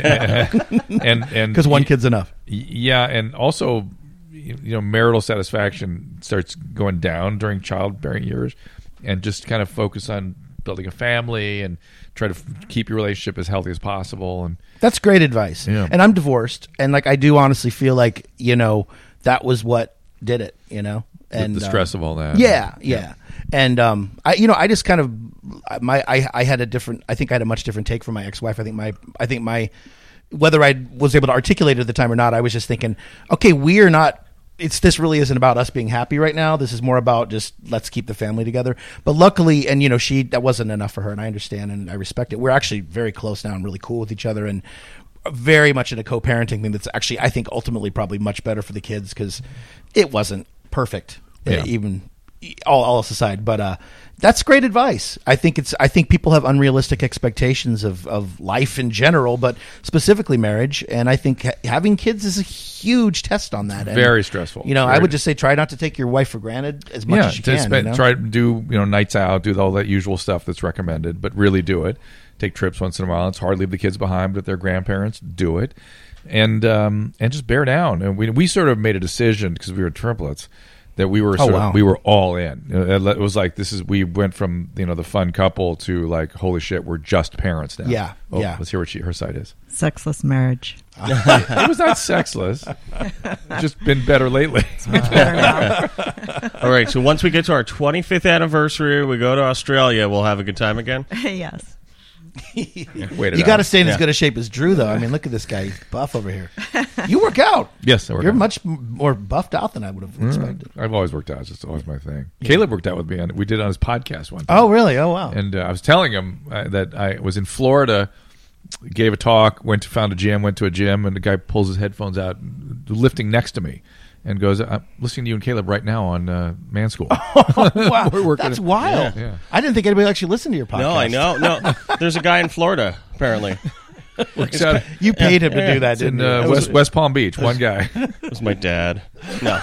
and and Because one y- kid's enough. Yeah, and also, you know, marital satisfaction starts going down during childbearing years, and just kind of focus on building a family and try to f- keep your relationship as healthy as possible. And That's great advice. Yeah. And I'm divorced, and like I do honestly feel like, you know, that was what did it, you know? And the, the um, stress of all that. Yeah, yeah. And um I you know, I just kind of my I I had a different I think I had a much different take from my ex-wife. I think my I think my whether I was able to articulate it at the time or not, I was just thinking, okay, we are not it's this really isn't about us being happy right now. This is more about just let's keep the family together. But luckily, and you know, she that wasn't enough for her, and I understand and I respect it. We're actually very close now and really cool with each other, and very much in a co-parenting thing that's actually I think ultimately probably much better for the kids because it wasn't perfect, Yeah. uh, even all, all else aside. But uh, that's great advice. I think it's I think people have unrealistic expectations of, of life in general, but specifically marriage. And I think ha- having kids is a huge test on that. And, Very stressful. You know, I Very- would just say try not to take your wife for granted as much yeah, as you to can. spend, you know? try to do you know nights out, do all that usual stuff that's recommended, but really do it. Take trips once in a while. It's hard to leave the kids behind with their grandparents. Do it, and um, and just bear down. And we we sort of made a decision because we were triplets that we were Oh, sort wow. of, we were all in. You know, It was like this is we went from you know the fun couple to like holy shit, we're just parents now. Yeah, Oh, yeah. Let's hear what she, her side is. Sexless marriage. It was not sexless. Just been better lately. Better now. All right. So once we get to our twenty-fifth anniversary, we go to Australia. We'll have a good time again. Yes. Wait it You out. got to stay in as Yeah. good a shape as Drew, though. I mean, look at this guy, he's buff over here. You work out. Yes, I work You're out. much m- more buffed out than I would have expected. I've always worked out. It's just always my thing. Caleb worked out with me. On, we did it on his podcast one time. Oh, really? Oh, wow. And uh, I was telling him uh, that I was in Florida, gave a talk, went to found a gym, went to a gym, and the guy pulls his headphones out, lifting next to me, and goes, "I'm listening to you and Caleb right now on uh, Man School." Wow, We're working that's it. wild. Yeah. Yeah. I didn't think anybody actually listened to your podcast. No, I know. No, there's a guy in Florida apparently. Works out You paid him to Yeah, do that, it's in didn't uh, you? West West Palm Beach. One guy. It was my dad. No,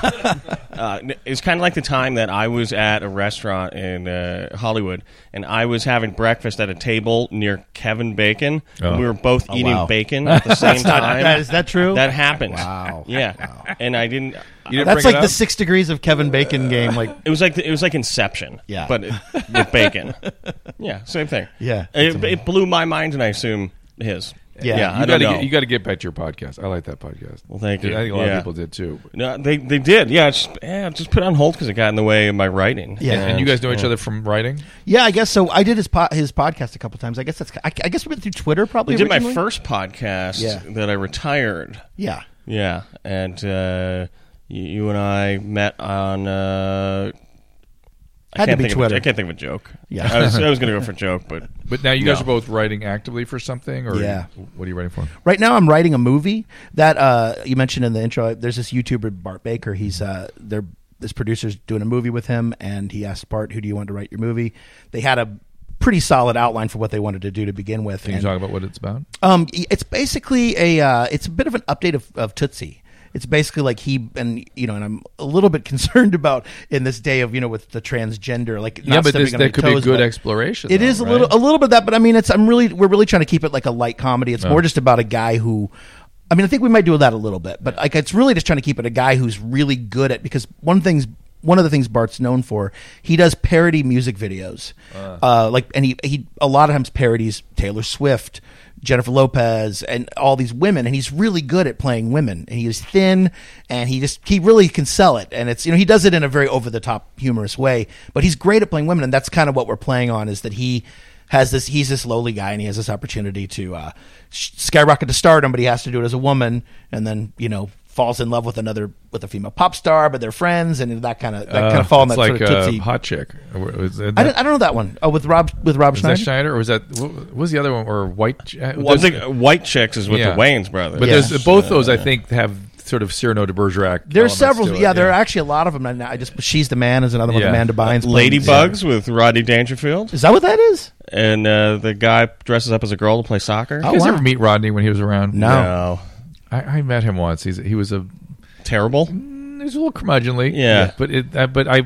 uh, it was kind of like the time that I was at a restaurant in uh, Hollywood, and I was having breakfast at a table near Kevin Bacon. Oh. And we were both eating wow. bacon at the same Not- time. that- is that true? That happened. Wow. Yeah, and I didn't. You didn't That's bring like it the up? six degrees of Kevin Bacon game. Like, It was like it was like Inception. Yeah. but it, with bacon. Yeah, same thing. Yeah. it, it blew my mind, and I assume his. Yeah. yeah. You I got don't to know. get, you got to get back to your podcast. I like that podcast. Well, thank you. I think a lot Yeah. of people did too. No, they they did. Yeah, it's, yeah. Just put it on hold because it got in the way of my writing. Yeah. And you guys know each other from writing? yeah, I guess so. I did his po- his podcast a couple times. I guess that's. I, I guess we went through Twitter probably. We did my originally? first podcast Yeah. that I retired. Yeah. Yeah, and uh, you, you and I met on. Uh, I Had to can't be think Twitter. Of a, I can't think of a joke. Yeah. I was, I was going to go for a joke, but But now you guys No. are both writing actively for something? Or Yeah. what are you writing for? Right now, I'm writing a movie that uh, you mentioned in the intro. There's this YouTuber Bart Baker. He's uh, they're this producer's doing a movie with him, and he asked Bart, "Who do you want to write your movie?" They had a pretty solid outline for what they wanted to do to begin with. Can you and- talk about what it's about? Um, it's basically a uh, it's a bit of an update of, of Tootsie. It's basically like he and you know, and I'm a little bit concerned about in this day of you know with the transgender, like Yeah, not but stepping this, on that any could toes, be good but exploration. It though, is a right? little a little bit of that, but I mean, it's I'm really we're really trying to keep it like a light comedy. It's Oh. more just about a guy who. I mean, I think we might do that a little bit, but like it's really just trying to keep it a guy who's really good at because one thing's one of the things Bart's known for, he does parody music videos, uh. Uh, like and he he a lot of times parodies Taylor Swift, Jennifer Lopez, and all these women, and he's really good at playing women. And he's thin, and he just he really can sell it. And it's you know he does it in a very over the top humorous way, but he's great at playing women, and that's kind of what we're playing on is that he. Has this? He's this lowly guy, and he has this opportunity to uh, sh- skyrocket to stardom, but he has to do it as a woman, and then you know falls in love with another with a female pop star, but they're friends, and that kind of that kind Uh, of fall in it's that like sort of uh, tootsie. Hot Chick. Or was it I, that, don't, I don't know that one. Oh, with Rob with Rob was Schneider. that Schneider, or was that what what was the other one? Or White? Ch- uh, one there's- thing, White Chicks is with Yeah. the Wayans brothers. But Yeah. there's both those. I think have sort of Cyrano de Bergerac. There's elements several. to it, Yeah, there are actually a lot of them. And I just She's the Man is another one. Yeah. Amanda Bynes. playing. Ladybugs with Rodney Dangerfield, Is that what that is? and uh, the guy dresses up as a girl to play soccer. You guys wow. ever meet Rodney when he was around? No. No, I, I met him once. He's he was a terrible. he was a little curmudgeonly. Yeah. but it uh, but I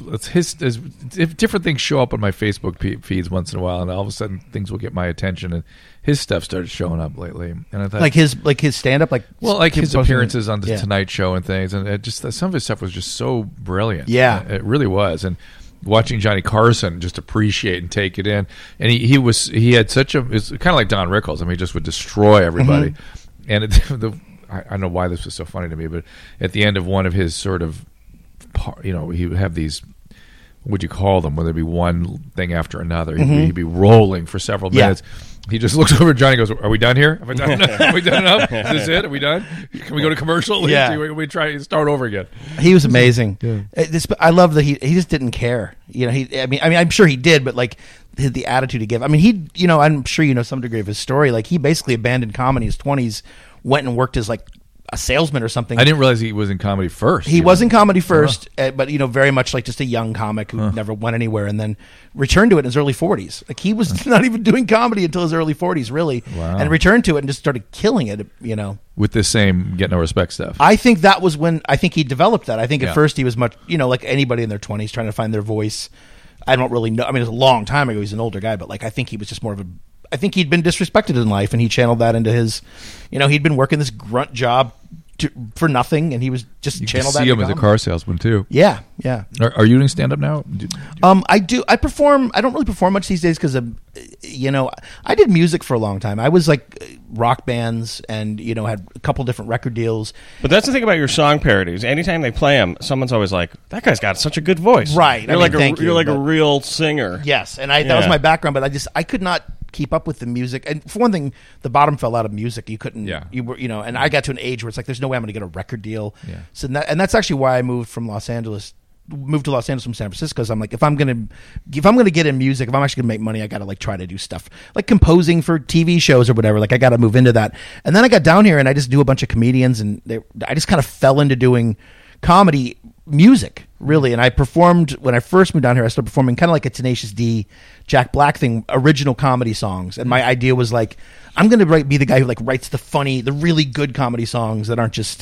it's his, his if different things show up on my Facebook pe- feeds once in a while, and all of a sudden things will get my attention, and his stuff started showing up lately, and I thought Like his like his stand up, like well, like keep his posting- appearances on the yeah. Tonight Show and things, and it just some of his stuff was just so brilliant. Yeah. it really was, and watching Johnny Carson just appreciate and take it in, and he, he was he had such a it's kind of like Don Rickles. I mean, he just would destroy everybody, Mm-hmm. and it, the, I, I don't know why this was so funny to me, but at the end of one of his sort of, par- you know, he would have these. What would you call them? Where there'd be one thing after another. He'd, be, he'd be rolling for several Yeah. minutes. He just looks over at Johnny and goes, "Are we done here? Have I done enough? Have we done enough? Is this it? Are we done? Can we go to commercial? Yeah. Do we, we try and start over again?" He was amazing. Uh, This, I love that he he just didn't care. You know, he. I mean, I mean, I'm sure he did, but like the, the attitude he gave. I mean, he. You know, I'm sure you know some degree of his story. Like he basically abandoned comedy in his twenties, went and worked as like a salesman or something. I didn't realize he was in comedy first. He even. was in comedy first, uh, but you know, very much like just a young comic who never went anywhere, and then returned to it in his early forties. Like he was not even doing comedy until his early forties, really, Wow. and returned to it and just started killing it. You know, with this same get no respect stuff. I think that was when I think he developed that. I think at Yeah. first he was much, you know, like anybody in their twenties trying to find their voice. I don't really know. I mean, it was a long time ago. He's an older guy, but like I think he was just more of a. I think he'd been disrespected in life, and he channeled that into his. You know, he'd been working this grunt job to, for nothing, and he was just You can channeled that. see him into as a comedy. car salesman too. Yeah, yeah. Are, are you doing stand up now? Do- Um, I do. I perform. I don't really perform much these days because, you know, I did music for a long time. I was like rock bands, and you know, had a couple different record deals. But that's the thing about your song parodies. Anytime they play them, someone's always like, "That guy's got such a good voice." Right. You're I mean, like a thank you're you, like a but- real singer. Yes, and I that was Yeah. my background, but I just I could not keep up with the music. And for one thing, the bottom fell out of music. You couldn't. Yeah. You were. You know, and I got to an age where it's like, there's no way I'm going to get a record deal. Yeah. So that, and that's actually why I moved from Los Angeles. Moved to Los Angeles from San Francisco. Because I'm like, if I'm gonna, if I'm gonna get in music, if I'm actually gonna make money, I gotta like try to do stuff like composing for T V shows or whatever. Like I gotta move into that. And then I got down here and I just knew a bunch of comedians, and they, I just kind of fell into doing comedy music really. And I performed when I first moved down here. I started performing kind of like a Tenacious D, Jack Black thing, original comedy songs. And my idea was like, I'm gonna write, be the guy who like writes the funny, the really good comedy songs that aren't just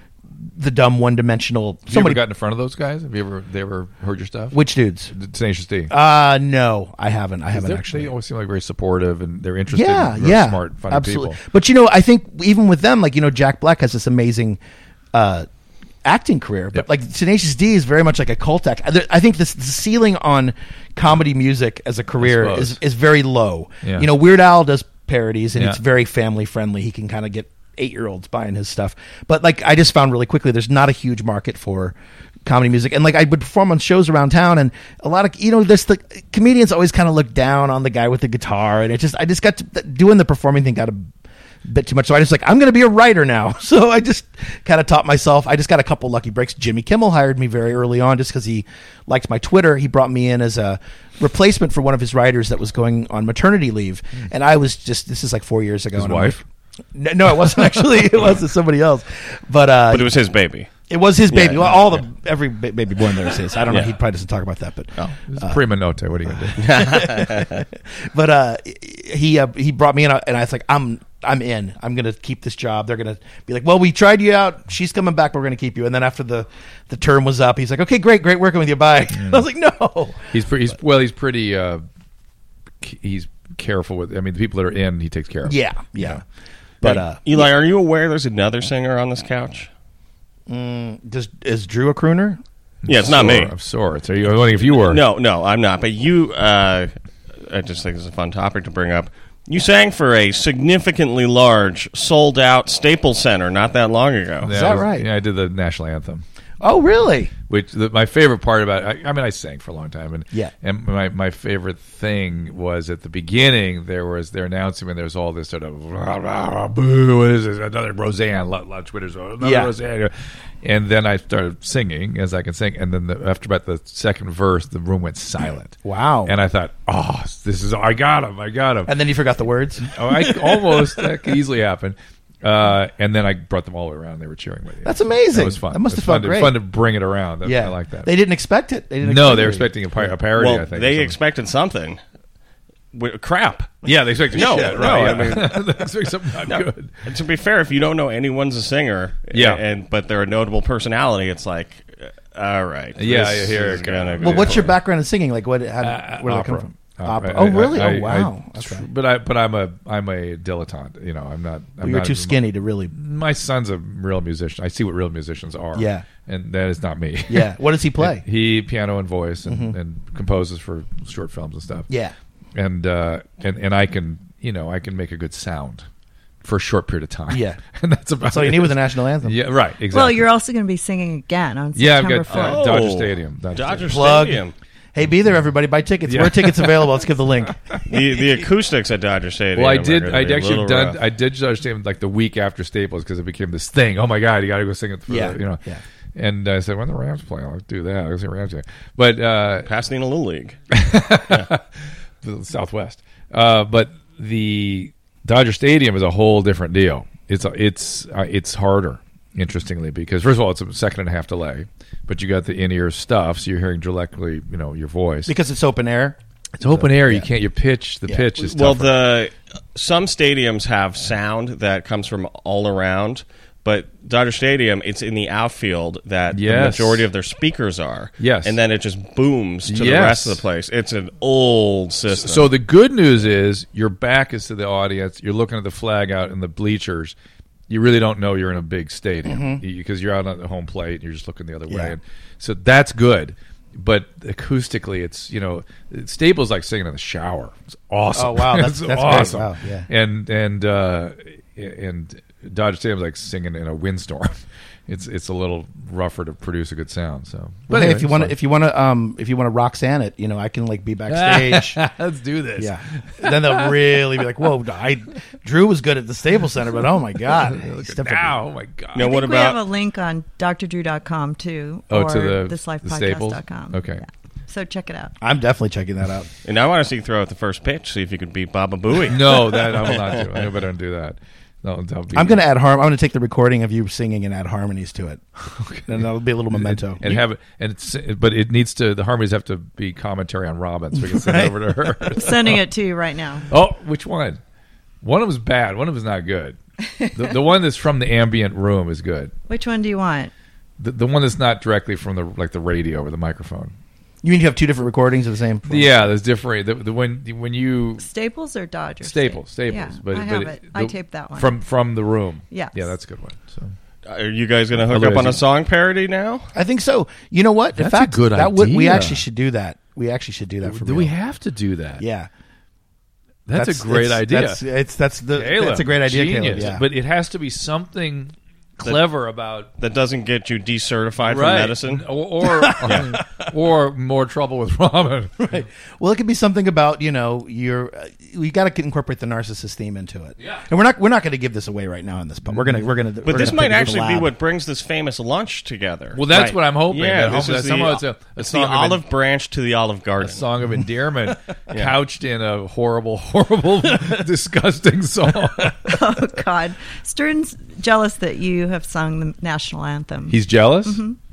the dumb one dimensional. Have you ever gotten in front of those guys? Have you ever they ever heard your stuff? Which dudes? The Tenacious D. Uh no, I haven't. I haven't They're- actually. They always seem like very supportive, and they're interested. Yeah, in very yeah, smart, funny absolutely. people. But you know, I think even with them, like you know, Jack Black has this amazing uh, acting career, but Yep. like Tenacious D is very much like a cult act. I- I think this, the ceiling on comedy music as a career suppose. is is very low. Yeah. You know, Weird Al does parodies, and Yeah. it's very family friendly. He can kind of get eight year olds buying his stuff. But like I just found really quickly, there's not a huge market for comedy music. And like I would perform on shows around town, and a lot of you know, there's the comedians always kind of look down on the guy with the guitar, and it just I just got to, doing the performing thing got a bit too much. So I just like I'm going to be a writer now. So I just kind of taught myself. I just got a couple lucky breaks. Jimmy Kimmel hired me very early on just because he liked my Twitter. He brought me in as a replacement for one of his writers that was going on maternity leave, and I was just this is like four years ago. His and I'm wife? like, no, no, it wasn't actually. It was somebody else, but uh, But it was his baby. it was his baby. Yeah, well, yeah, all yeah. the every ba- baby born there is his. I don't know. Yeah. He probably doesn't talk about that, but It's prima notte. What are you gonna do? but uh, he uh, he brought me in, and I was like, I'm I'm in. I'm gonna keep this job. They're gonna be like, well, we tried you out. She's coming back. But we're gonna keep you. And then after the the term was up, he's like, okay, great, great working with you. Bye. I was like, no. He's pretty. He's, well, he's pretty. Uh, c- he's careful with. I mean, the people that are in, he takes care of. Yeah, yeah. But uh, Eli, are you aware there's another singer on this couch? does is Drew a crooner? Yeah, it's not me. Of sorts. Are you? I was wondering if you were. No, no, I'm not. But you, uh, I just think it's a fun topic to bring up. You sang for a significantly large, sold-out Staples Center not that long ago. Yeah, that I was- right? Yeah, I did the national anthem. Oh, really? Which the, my favorite part about I, I mean I sang for a long time, and Yeah. and my, my favorite thing was at the beginning there was their announcement. There was all this sort of rah, rah, rah, boo. What is this? Another Roseanne. A lot, lot of Twitter's another Yeah. Roseanne. And then I started singing as I can sing, and then the, after about the second verse, the room went silent. Wow. And I thought, oh, this is I got him, I got him. And then you forgot the words. oh, I almost that could easily happen. Uh, and then I brought them all the way around. They were cheering with you. That's amazing. That was fun. That must It was have felt fun to- great. Fun to bring it around. That- Yeah, I like that. They didn't expect it. They didn't No, expect they were it. expecting a, par- a parody. Well, I think or they something. expected something. Wi- Crap. Yeah, they expected No, shit. no, Right? I yeah. they expect something not No, good. to be fair, if you don't know anyone's a singer, Yeah. and but they're a notable personality, it's like, All right. Yeah, This yeah, here is it goes. gonna Well, be what's your fun. background in singing? Like, what? How, Uh, where did it come opera. from? Opera. Opera. I- Oh, I- really? I- oh, wow. I- okay. But I, but I'm a, I'm a dilettante. You know, I'm not. I'm Well, you're not too as- skinny to really. My son's a real musician. I see what real musicians are. Yeah. and that is not me. Yeah. What does he play? He piano and voice and, Mhm. and composes for short films and stuff. Yeah. and uh, and and I can you know I can make a good sound for a short period of time. Yeah. and that's about That's all you it. need with the national anthem. Yeah, right. Exactly. Well, you're also going to be singing again on yeah. I've September got uh, fourth. Dodger Oh. Stadium. Dodger Dodger Stadium. Plug. Stadium. Hey, be there, everybody. Buy tickets. Yeah. Where are tickets available? Let's give the link. the the acoustics at Dodger Stadium. Well, I are did. gonna I'd be a actually little done. rough. I did Dodger Stadium like the week after Staples because it became this thing. Oh my God, you got to go sing it for Yeah. the, you know. Yeah. And I said, when the Rams play, I'll do that. I'll see Rams play. But uh, Pasadena Little League. the Southwest. Uh, but the Dodger Stadium is a whole different deal. It's a, it's uh, it's harder, interestingly, because first of all, it's a second and a half delay, but you got the in-ear stuff, so you're hearing directly, you know, your voice. Because it's open air. It's open air. You yeah. can't. Your pitch. The Yeah. pitch is Well, tougher. the some stadiums have sound that comes from all around, but Dodger Stadium, it's in the outfield that the Yes. majority of their speakers are. Yes. and then it just booms to the Yes. rest of the place. It's an old system. So the good news is your back is to the audience. You're looking at the flag out in the bleachers. You really don't know you're in a big stadium because you're out on the home plate and you're just looking the other Yeah. way. And so that's good. But acoustically, it's, you know, Staples like singing in the shower. It's awesome. Oh, wow. That's- It's that's great. awesome. Wow, yeah. And and uh, and Dodger Stadium's like singing in a windstorm. It's it's a little rougher to produce a good sound. So, But hey, if you want to, to, if you want to, um, if you want to Roxanne it, you know, I can like be backstage. let's do this. Yeah. Then they'll really be like, "Whoa, I Drew was good at the Staples Center, but oh my God, he Look at stepped up now, oh my God. Now, I what think we about- have a link on d r drew dot com too, Oh, or to the- this life the podcast Staples? dot com. Okay. Yeah. So check it out. I'm definitely checking that out. and I want to see you throw out the first pitch, see if you could beat Baba Booey. No, that I will not do. I better don't do that. No, that'll be- I'm going to add harm. I'm going to take the recording of you singing and add harmonies to it, and that'll be a little memento. and have it, and it's, but it needs to. The harmonies have to be commentary on Robin, so we can send it over to her. I'm sending it to you right now. Oh, which one? One of them's bad. One of them's not good. The, the one that's from the ambient room is good. Which one do you want? The, the one that's not directly from the like the radio or the microphone. You mean you have two different recordings of the same? Yeah, there's different. The, the when when you Staples or Dodgers? Staples, Staples. Yeah, but I but have it. I taped that one. from from the room. Yes. yeah, that's a good one. So Are you guys going to hook Otherwise up on a you- song parody now? I think so. You know what? In That's a fact, good that would, we idea. actually should do that. We actually should do that for do real. we have to do that? Yeah, that's, a great it's- idea. That's it's that's the Caleb, that's a great idea, genius. Caleb. Yeah, But it has to be something clever about That doesn't get you decertified from right. medicine? or or, or more trouble with Robin. right. Well, it could be something about you know you're uh, we got to incorporate the narcissist theme into it. Yeah. and we're not we're not going to give this away right now in this, but we're gonna we're gonna. But this might actually be what brings this famous lunch together. Well, that's Right. what I'm hoping. Yeah, that this hopefully is the, somehow it's a, a it's the song of en- olive branch to the Olive a Garden. song of endearment couched in a horrible, horrible, disgusting song. Oh God, Stern's jealous that you have sung the national anthem. He's jealous.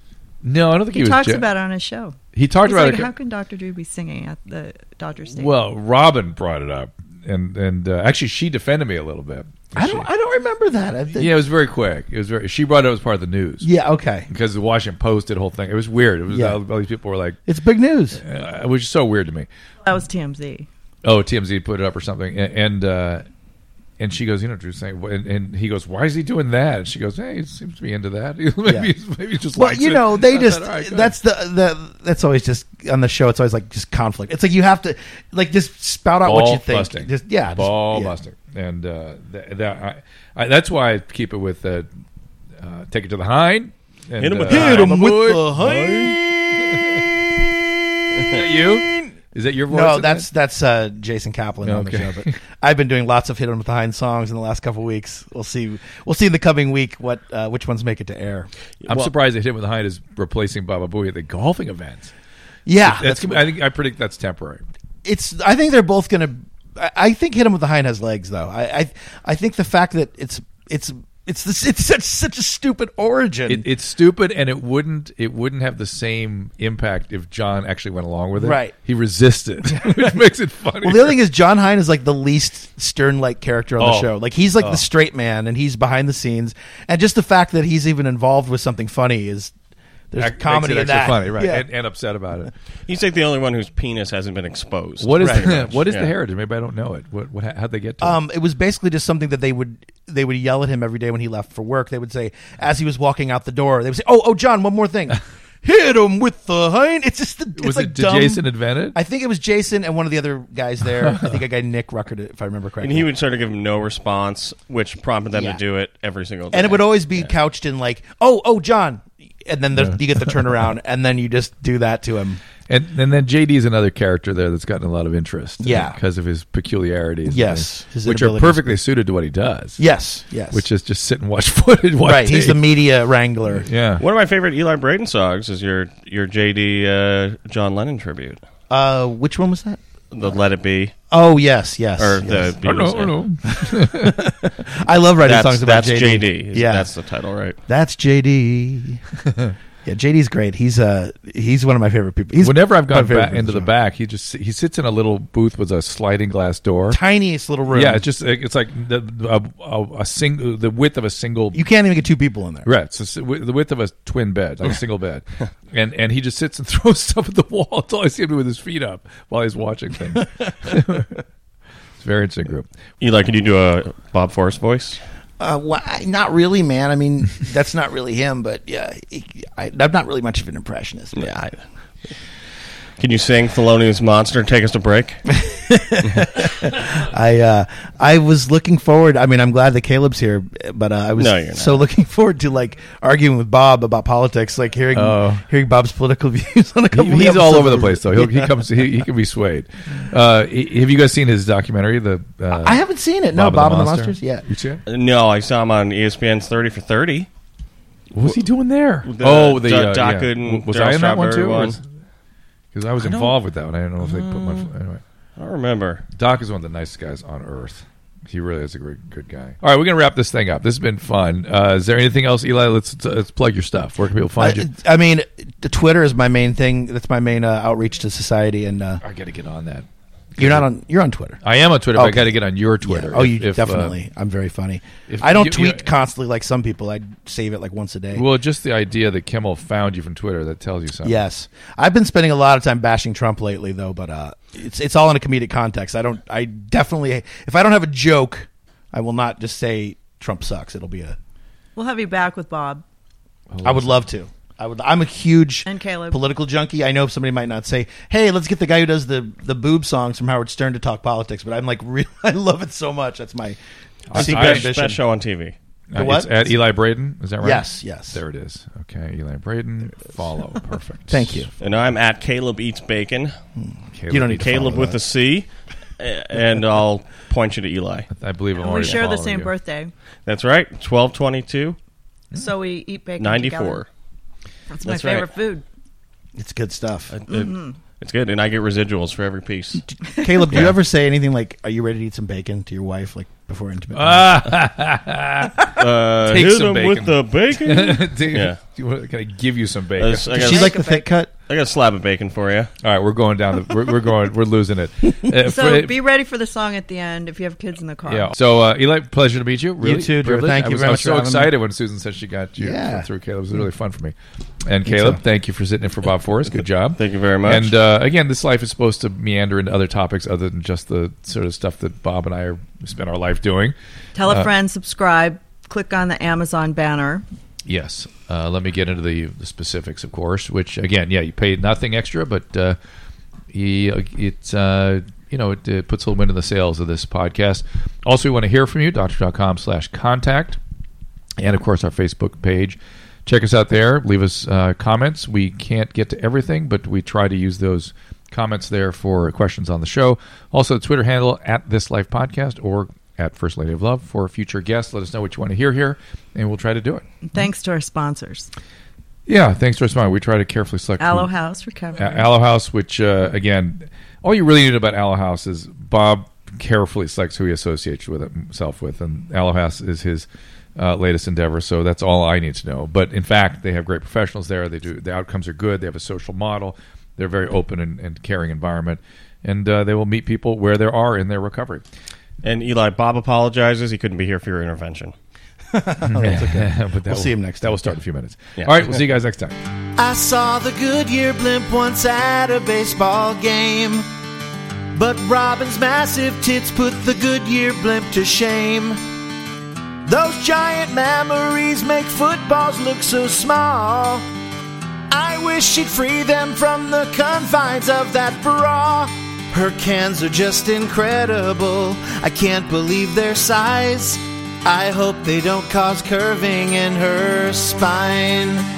No, I don't think he, he was. talks je- about it on his show. He talked He's about like, it. how can Doctor Drew be singing at the Dodger Stadium? Well, Robin brought it up, and and uh, actually she defended me a little bit. I don't I don't remember that. I think, Yeah, it was very quick. It was very. She brought it up as part of the news. yeah. Okay. Because the Washington Post did a whole thing. It was weird. It was Yeah. all, all these people were like, It's big news. uh, it was so weird to me. that was T M Z. Oh, T M Z put it up or something, and and, uh, and she goes, you know, Drew saying, and, and he goes, why is he doing that? And she goes, hey, he seems to be into that. maybe, Yeah. he's, maybe he just Well, likes you it. know, they I just thought, all right, good. that's the the that's always just on the show. It's always like just conflict. It's like you have to like just spout out what Ball you think. busting. Just yeah, just- ball yeah. busting, and uh, that, that I, I, that's why I keep it with uh, uh, take it to the hind. And, Hit him with uh, the Hit 'em I'm with aboard. the Is that you? Is that your voice? No, in that's that's uh, Jason Kaplan on the Okay. show. But I've been doing lots of hit 'em behind songs in the last couple of weeks. We'll see. We'll see in the coming week what uh, which ones make it to air. that? I'm Well- surprised that hit with the hind is replacing Baba Booey at the golfing events. Yeah, That's, that's, I think I predict that's temporary. it's. I think they're both going to. I think hit 'em with the hind has legs, though. I, I I think the fact that it's it's it's this it's such such a stupid origin. It, it's stupid, and it wouldn't it wouldn't have the same impact if John actually went along with it. Right. He resisted, which makes it funny. Well, the other thing is John Hine is like the least Stern-like character on the Oh. show. Like he's like Oh. the straight man, and he's behind the scenes. And just the fact that he's even involved with something funny is there's Act- comedy makes it in extra that. funny, right? Yeah. And, and upset about it. He's like the only one whose penis hasn't been exposed. What is Right. the, what is Yeah. the heritage? Maybe I don't know it. What, what how'd they get to? it? Um, it was basically just something that they would they would yell at him every day when he left for work. They would say, as he was walking out the door, they would say, "Oh, oh, John, one more thing, hit him with the hind." It's just the, it's was like it did dumb. Jason invent it? I think it was Jason and one of the other guys there. I think a guy Nick Ruckert, if I remember correctly. And he would sort of give him no response, which prompted them Yeah. to do it every single day. and it would always be couched in like, "Oh, oh, John," and then the, you get the turnaround, and then you just do that to him. And and then J D is another character there that's gotten a lot of interest. Yeah. because of his peculiarities. Yes, his which are inabilities. perfectly suited to what he does. Yes, yes. which is just sit and watch footage. Watch right. He's the tape. media wrangler. yeah. One of my favorite Eli Braden songs is your your J D uh, John Lennon tribute, Uh, which one was that? the Let It Be, Oh yes, yes. or yes. the Oh, no, Beatles. oh, no. I love writing That's, songs about that's J D. J D. Yeah, That's the title, right? That's J D. Yeah, J D's great. He's uh he's one of my favorite people. He's Whenever I've my gone favorite back people into the show. back, he just he sits in a little booth with a sliding glass door. tiniest little room. Yeah, it's just it's like the a, a, a single the width of a single. you can't even get two people in there. Right, so s- wi- the width of a twin bed, like a single bed, and and he just sits and throws stuff at the wall. That's all I see him do with his feet up while he's watching things. It's a very interesting group. Eli, can you do a Bob Forrest voice? Uh, well, I- not really, man. I mean, that's not really him, but yeah, he, I, I'm not really much of an impressionist. But Yeah. Can you sing Thelonious Monster and take us to break? I uh, I was looking forward. I mean, I'm glad that Caleb's here, but uh, I was No, you're not. so looking forward to like arguing with Bob about politics, like hearing Oh. hearing Bob's political views on a He, couple. of he's all episodes. over the place, though. He'll, He Yeah. comes. He, he can be swayed. Uh, he- have you guys seen his documentary? The uh, I haven't seen it. No, Bob, and the Monsters. Yeah. You see it? No, I saw him on E S P N's thirty for thirty. What was he doing there? The oh, the Doc- uh, Doc yeah. and was Daryl I in that one Strawberry too? one. Because I was I don't- involved with that one. I don't know if they put my anyway. I don't remember. Doc is one of the nicest guys on earth. He really is a great, good guy. All right, we're gonna wrap this thing up. This has been fun. Uh, is there anything else, Eli? Let's let's plug your stuff. Where can people find I, you? I mean, the Twitter is my main thing. That's my main uh, outreach to society. And uh, I got to get on that. you're not on. You're on Twitter. I am on Twitter. But I Okay. got to get on your Twitter. Yeah. Oh, you If- if, uh, definitely. I'm very funny. if I don't you- tweet you- constantly like some people. I save it like once a day. well, just the idea that Kimmel found you from Twitter that tells you something. Yes, I've been spending a lot of time bashing Trump lately, though. But uh, it's it's all in a comedic context. I don't. I definitely. If I don't have a joke, I will not just say Trump sucks. It'll be a. We'll have you back with Bob. I would love to. I would. I'm a huge And Caleb. political junkie. I know somebody might not say, "Hey, let's get the guy who does the the boob songs from Howard Stern to talk politics," but I'm like, real. I love it so much. That's my I- secret I- Best, ambition. best show on T V. Uh, what? It's at Eli Braden. Is that right? Yes, yes. There it is. Okay, Eli Braden. Follow. Perfect. Thank you. And I'm at Caleb Eats Bacon. Caleb, You don't need to Caleb follow with that. a C. a- And I'll point you to Eli. I believe I'm And we already share the following same you. birthday, That's right. twelve twenty-two so we eat bacon ninety-four. together. That's my That's right. favorite food. It's good stuff. It- it- it's good. And I get residuals for every piece. Caleb, do you Yeah. ever say anything like, "Are you ready to eat some bacon?" to your wife, like before intimate? Uh, Take hit some him bacon. with the bacon. Do you- Yeah. do you want- Can I give you some bacon? Uh, I Does got, she like the thick cut? I got a slab of bacon for you. All right, we're going down. The, we're, we're going. We're losing it. Uh, So for- be ready for the song at the end if you have kids in the car. yeah. So uh, Eli, pleasure to meet you. Really, too, Drew. privilege. Thank I you was, very I was much so for having me. excited when Susan said she got you Yeah. through Caleb. It was really fun for me. And Caleb, so. thank you for sitting in for Bob Forrest. Good job. Thank you very much. And uh, again, this life is supposed to meander into other topics other than just the sort of stuff that Bob and I are, spend our life doing. Tell a Uh, friend, subscribe, click on the Amazon banner. Yes. Uh, let me get into the, the specifics, of course, which, again, yeah, you paid nothing extra, but uh, he, it's, uh, you know, it, it puts a little wind in the sails of this podcast. Also, we want to hear from you, doctor.com slash contact, and, of course, our Facebook page. Check us out there. Leave us uh, comments. We can't get to everything, but we try to use those comments there for questions on the show. Also, the Twitter handle, at This Life Podcast, or at First Lady of Love for future guests. Let us know what you want to hear here, and we'll try to do it. Thanks to our sponsors. Yeah, thanks for responding. We try to carefully select Aloe who- House Recovery. A- Aloe House, which uh, again, all you really need about Aloe House is Bob carefully selects who he associates with himself with, and Aloe House is his uh, latest endeavor. So that's all I need to know. But in fact, they have great professionals there. They do the outcomes are good. They have a social model. They're a very open and, and caring environment, and uh, they will meet people where they are in their recovery. And Eli, Bob apologizes. He couldn't be here for your intervention. That's okay. but that We'll will, see him next That time. will start in a few minutes. Yeah. All right, we'll see you guys next time. I saw the Goodyear blimp once at a baseball game, but Robin's massive tits put the Goodyear blimp to shame. Those giant memories make footballs look so small. I wish she'd free them from the confines of that bra. Her cans are just incredible. I can't believe their size. I hope they don't cause curving in her spine.